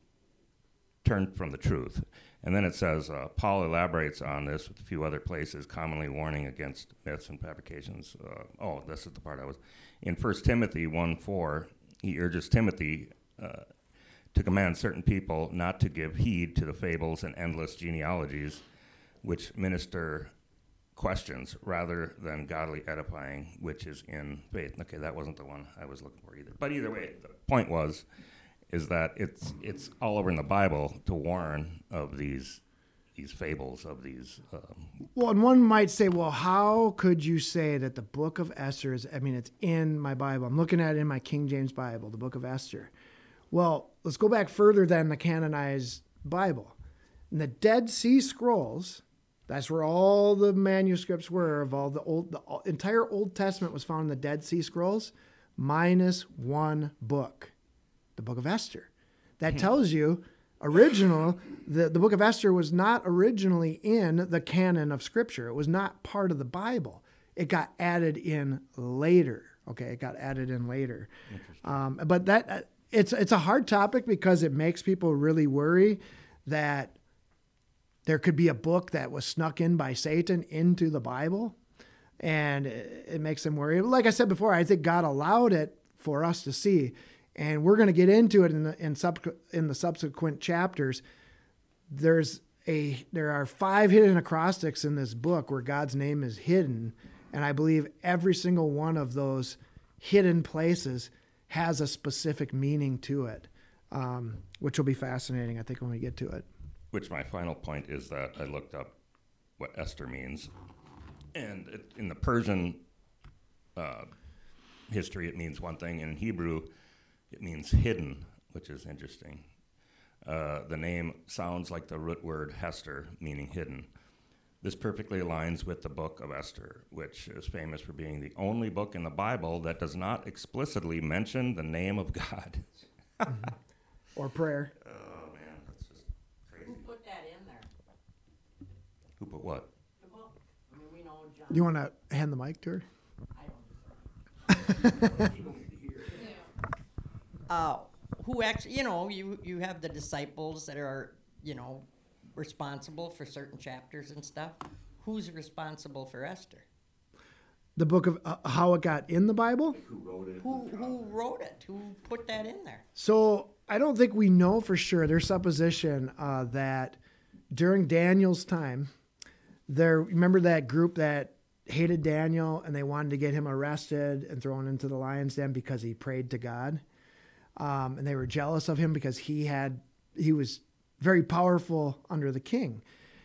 turn from the truth. And then it says, Paul elaborates on this with a few other places, commonly warning against myths and fabrications. This is the part I was. In 1 Timothy 1:4, he urges Timothy to command certain people not to give heed to the fables and endless genealogies which minister questions rather than godly edifying, which is in faith. Okay, that wasn't the one I was looking for either. But either way, the point is that it's all over in the Bible to warn of these fables, of these. Well, and one might say, well, how could you say that the Book of Esther is? I mean, it's in my Bible. I'm looking at it in my King James Bible, the Book of Esther. Well, let's go back further than the canonized Bible. In the Dead Sea Scrolls. That's where all the manuscripts were of all the entire Old Testament was found in the Dead Sea Scrolls, minus one book, the Book of Esther. That tells you the Book of Esther was not originally in the canon of Scripture. It was not part of the Bible. It got added in later. Okay, it got added in later. But that it's a hard topic because it makes people really worry that there could be a book that was snuck in by Satan into the Bible, and it makes them worry. Like I said before, I think God allowed it for us to see, and we're going to get into it in the subsequent chapters. There are 5 hidden acrostics in this book where God's name is hidden, and I believe every single one of those hidden places has a specific meaning to it, which will be fascinating, I think, when we get to it. Which my final point is that I looked up what Esther means. And in the Persian history, it means one thing. And in Hebrew, it means hidden, which is interesting. The name sounds like the root word Hester, meaning hidden. This perfectly aligns with the Book of Esther, which is famous for being the only book in the Bible that does not explicitly mention the name of God. Or prayer. Who put that in there? Who put what? The book. I mean, we know John. You want to hand the mic to her? I don't. Who actually, you have the disciples that are, responsible for certain chapters and stuff. Who's responsible for Esther? The book of how it got in the Bible? Who wrote it? Who wrote it? Who put that in there? So I don't think we know for sure. There's supposition that during Daniel's time, remember that group that hated Daniel and they wanted to get him arrested and thrown into the lion's den because he prayed to God. And they were jealous of him because he was very powerful under the king.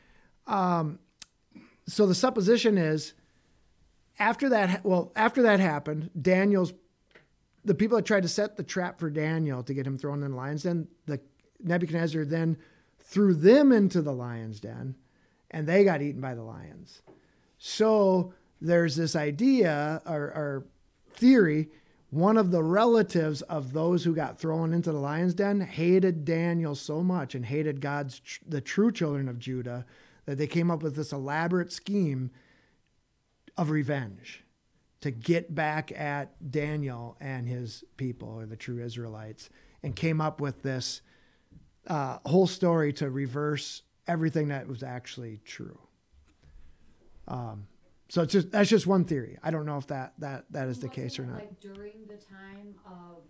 So the supposition is after that happened, the people that tried to set the trap for Daniel to get him thrown in the lion's den, Nebuchadnezzar then threw them into the lion's den, and they got eaten by the lions. So there's this idea or theory, one of the relatives of those who got thrown into the lion's den hated Daniel so much and hated the true children of Judah that they came up with this elaborate scheme of revenge to get back at Daniel and his people, or the true Israelites, and came up with this whole story to reverse everything that was actually true. So that's just one theory. I don't know if that is the case or not. Like during the time of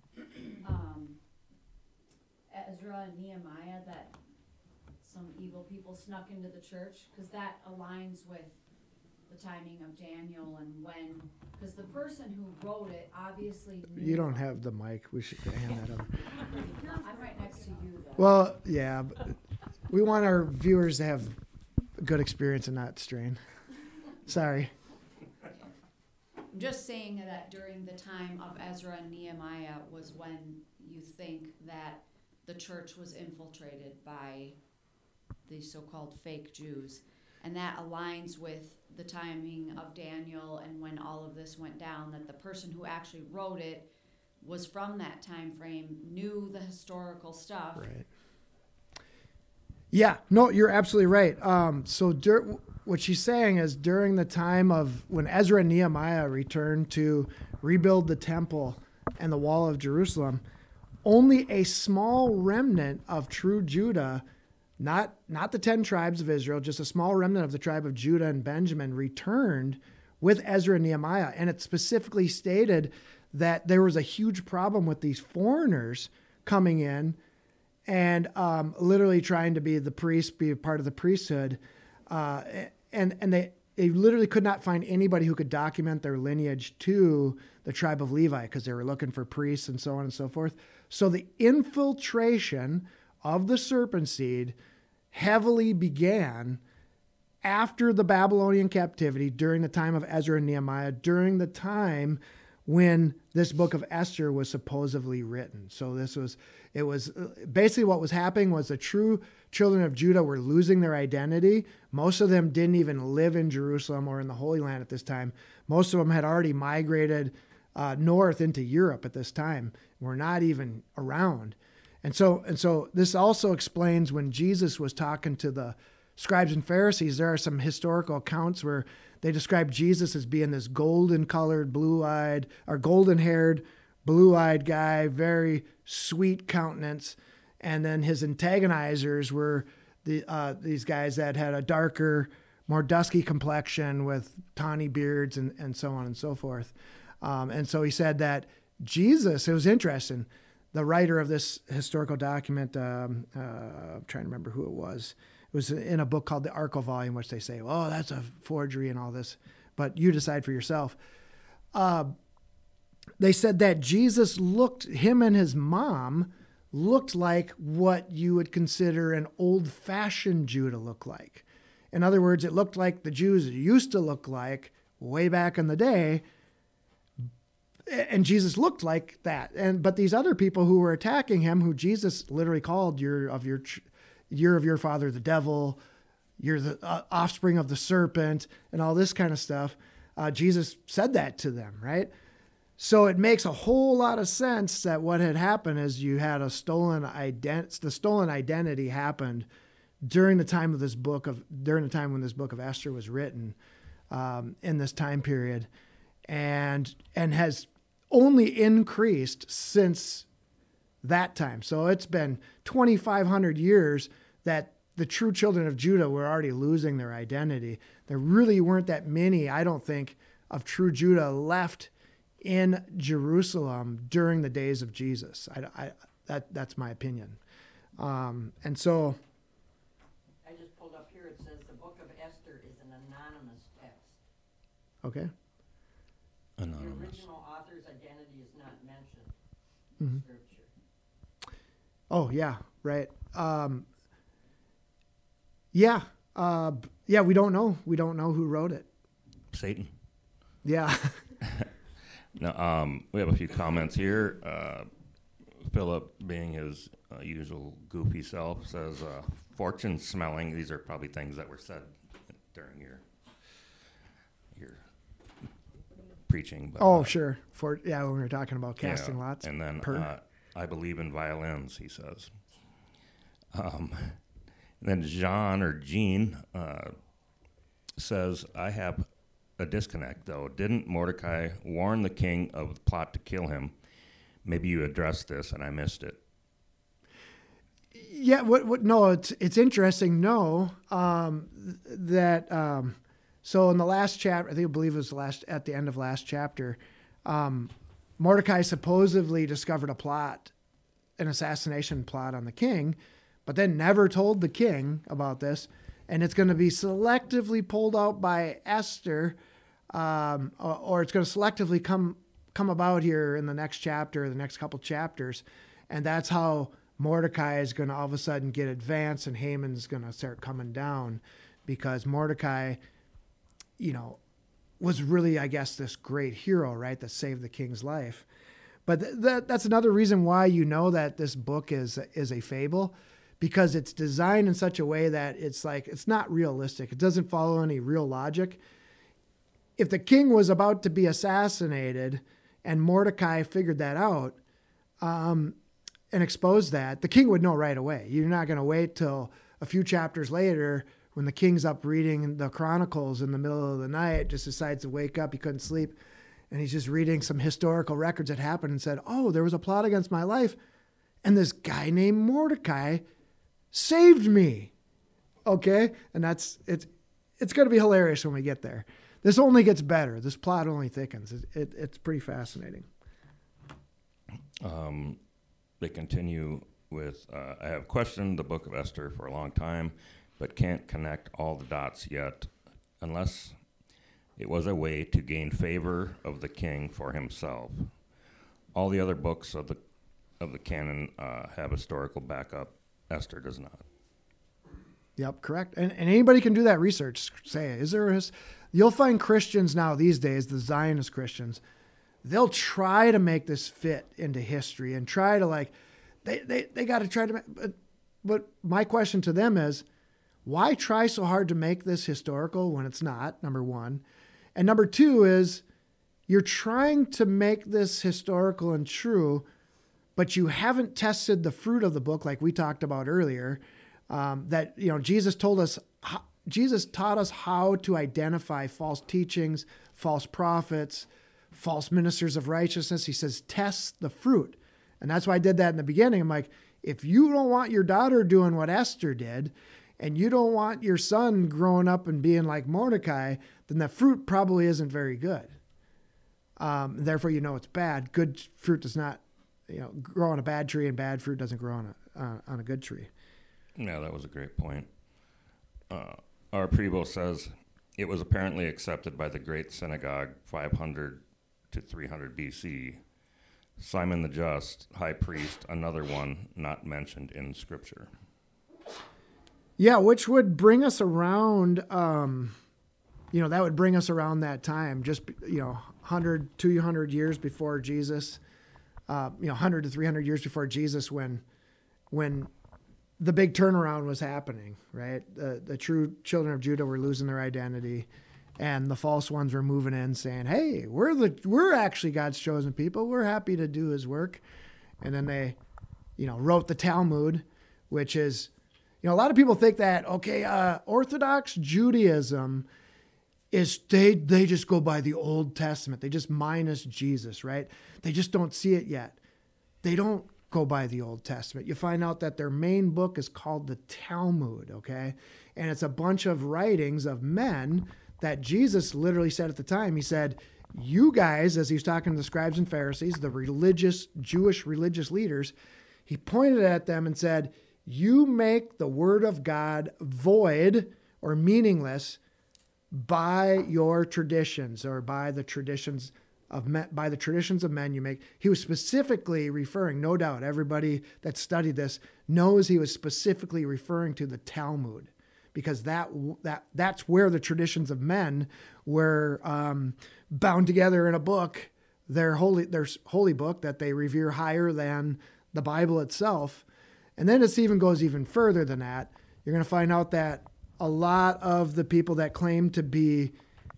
Ezra and Nehemiah, that some evil people snuck into the church, because that aligns with the timing of Daniel and when, because the person who wrote it obviously knew. You don't have the mic. We should hand that over. I'm right next to you, though. Well, yeah, but we want our viewers to have a good experience and not strain. Sorry. I'm just saying that during the time of Ezra and Nehemiah was when you think that the church was infiltrated by the so-called fake Jews. And that aligns with the timing of Daniel and when all of this went down, that the person who actually wrote it was from that time frame, knew the historical stuff. Right. Yeah, no, you're absolutely right. What she's saying is during the time of when Ezra and Nehemiah returned to rebuild the temple and the wall of Jerusalem, only a small remnant of true Judah, not the 10 tribes of Israel, just a small remnant of the tribe of Judah and Benjamin returned with Ezra and Nehemiah. And it specifically stated that there was a huge problem with these foreigners coming in and literally trying to be the priest, be a part of the priesthood. And they literally could not find anybody who could document their lineage to the tribe of Levi because they were looking for priests and so on and so forth. So the infiltration of the serpent seed heavily began after the Babylonian captivity, during the time of Ezra and Nehemiah, during the time when this book of Esther was supposedly written. So it was basically what was happening was the true children of Judah were losing their identity. Most of them didn't even live in Jerusalem or in the Holy Land at this time. Most of them had already migrated north into Europe at this time, were not even around. And so this also explains when Jesus was talking to the scribes and Pharisees, there are some historical accounts where they describe Jesus as being this golden-colored, blue-eyed, or golden-haired, blue-eyed guy, very sweet countenance. And then his antagonizers were these guys that had a darker, more dusky complexion with tawny beards and so on and so forth. And so he said that Jesus, it was interesting, the writer of this historical document, I'm trying to remember who it was in a book called the Arco Volume, which they say, oh, that's a forgery and all this, but you decide for yourself. They said that Jesus him and his mom looked like what you would consider an old-fashioned Jew to look like. In other words, it looked like the Jews used to look like way back in the day, and Jesus looked like that. But these other people who were attacking him, who Jesus literally called, you're of your father the devil, you're the offspring of the serpent, and all this kind of stuff. Jesus said that to them, right? So it makes a whole lot of sense that what had happened is you had the stolen identity happened during the time when this book of Esther was written, in this time period, and has only increased since that time. So it's been 2,500 years that the true children of Judah were already losing their identity. There really weren't that many, I don't think, of true Judah left in Jerusalem during the days of Jesus. That's my opinion. And so, I just pulled up here, it says the book of Esther is an anonymous text. okay. The Anonymous. original author's identity is not mentioned in Scripture. Oh yeah, right. Yeah, we don't know. We don't know who wrote it. Satan. Yeah. No, we have a few comments here. Philip, being his usual goofy self, says fortune smelling. These are probably things that were said during your preaching. But, Oh, sure. When we were talking about casting yeah. lots. And then I believe in violins, he says. Then Jean says, I have a disconnect, though. Didn't Mordecai warn the king of the plot to kill him? Maybe you addressed this and I missed it. Yeah. No, it's interesting. No, So in the last chapter, I believe it was at the end of last chapter, Mordecai supposedly discovered a plot, an assassination plot on the king, but then never told the king about this. And it's going to be selectively pulled out by Esther, or it's going to selectively come about here in the next chapter, the next couple chapters. And that's how Mordecai is going to all of a sudden get advanced and Haman's going to start coming down, because Mordecai, was really, I guess, this great hero, right, that saved the king's life. But that's another reason why that this book is a fable, because it's designed in such a way that it's not realistic. It doesn't follow any real logic. If the king was about to be assassinated and Mordecai figured that out and exposed that, the king would know right away. You're not going to wait till a few chapters later when the king's up reading the Chronicles in the middle of the night, just decides to wake up, he couldn't sleep, and he's just reading some historical records that happened and said, oh, there was a plot against my life, and this guy named Mordecai saved me. Okay? And it's going to be hilarious when we get there. This only gets better. This plot only thickens. It's pretty fascinating. They continue with, I have questioned the book of Esther for a long time, but can't connect all the dots yet, unless it was a way to gain favor of the king for himself. All the other books of the canon have historical backup. Esther does not. Yep, correct. And anybody can do that research. Say, is there you'll find Christians now these days, the Zionist Christians, they'll try to make this fit into history and try to they got to try to, but my question to them is, why try so hard to make this historical when it's not, number one? And number two is, you're trying to make this historical and true, but you haven't tested the fruit of the book like we talked about earlier, that, Jesus taught us how to identify false teachings, false prophets, false ministers of righteousness. He says, test the fruit. And that's why I did that in the beginning. I'm like, if you don't want your daughter doing what Esther did, and you don't want your son growing up and being like Mordecai, then the fruit probably isn't very good. Therefore, it's bad. Good fruit does not, grow on a bad tree, and bad fruit doesn't grow on a good tree. Yeah, that was a great point. Our Prevo says, it was apparently accepted by the great synagogue 500 to 300 BC. Simon the Just, high priest, another one not mentioned in Scripture. Yeah, which would bring us around, that would bring us around that time, just, 100, 200 years before Jesus, 100 to 300 years before Jesus, when the big turnaround was happening, right? The true children of Judah were losing their identity, and the false ones were moving in saying, hey, we're actually God's chosen people. We're happy to do his work. And then they, wrote the Talmud, which is, a lot of people think that, Orthodox Judaism is they just go by the Old Testament. They just minus Jesus, right? They just don't see it yet. They don't go by the Old Testament. You find out that their main book is called the Talmud, okay? And it's a bunch of writings of men that Jesus literally said at the time. He said, you guys, as he was talking to the scribes and Pharisees, the Jewish religious leaders, he pointed at them and said, you make the word of God void or meaningless by your traditions, or by the traditions of men you make. He was specifically referring, no doubt, everybody that studied this knows he was specifically referring to the Talmud, because that's where the traditions of men were bound together in a book, their holy book that they revere higher than the Bible itself. And then it even goes even further than that. You're going to find out that a lot of the people that claim to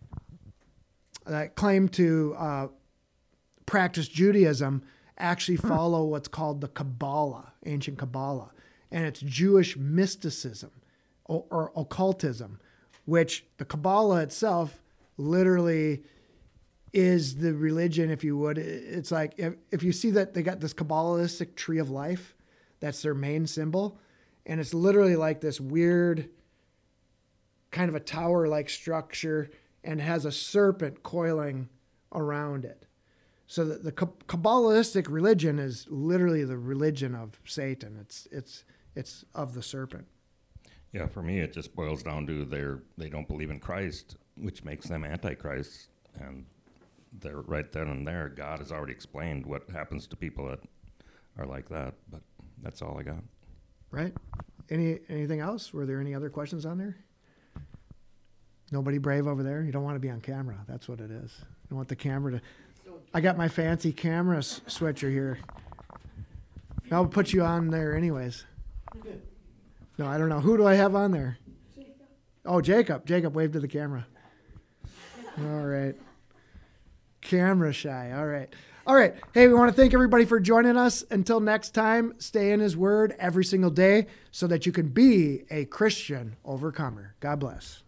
practice Judaism actually follow what's called the Kabbalah, ancient Kabbalah. And it's Jewish mysticism or occultism, which the Kabbalah itself literally is the religion, if you would. It's like, if you see that they got this Kabbalistic tree of life, that's their main symbol. And it's literally like this weird kind of a tower-like structure and has a serpent coiling around it. So the Kabbalistic religion is literally the religion of Satan. It's of the serpent. Yeah, for me, it just boils down to they don't believe in Christ, which makes them antichrist. And they're right then and there. God has already explained what happens to people that are like that. But that's all I got. Right? Anything else? Were there any other questions on there? Nobody brave over there? You don't want to be on camera. That's what it is. You don't want the camera to... I got my fancy camera switcher here. I'll put you on there anyways. No, I don't know. Who do I have on there? Oh, Jacob. Jacob, wave to the camera. All right. Camera shy. All right. All right. Hey, we want to thank everybody for joining us. Until next time, stay in His Word every single day so that you can be a Christian overcomer. God bless.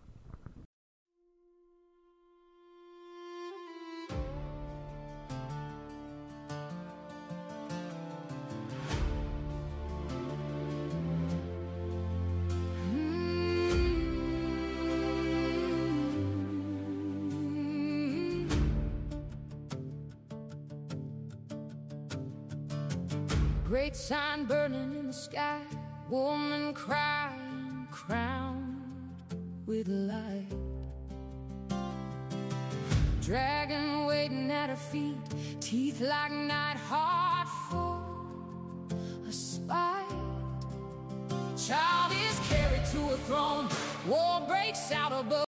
Great sign burning in the sky, woman crying, crowned with light. Dragon waiting at her feet, teeth like night, heart full of spite. Child is carried to a throne, war breaks out above.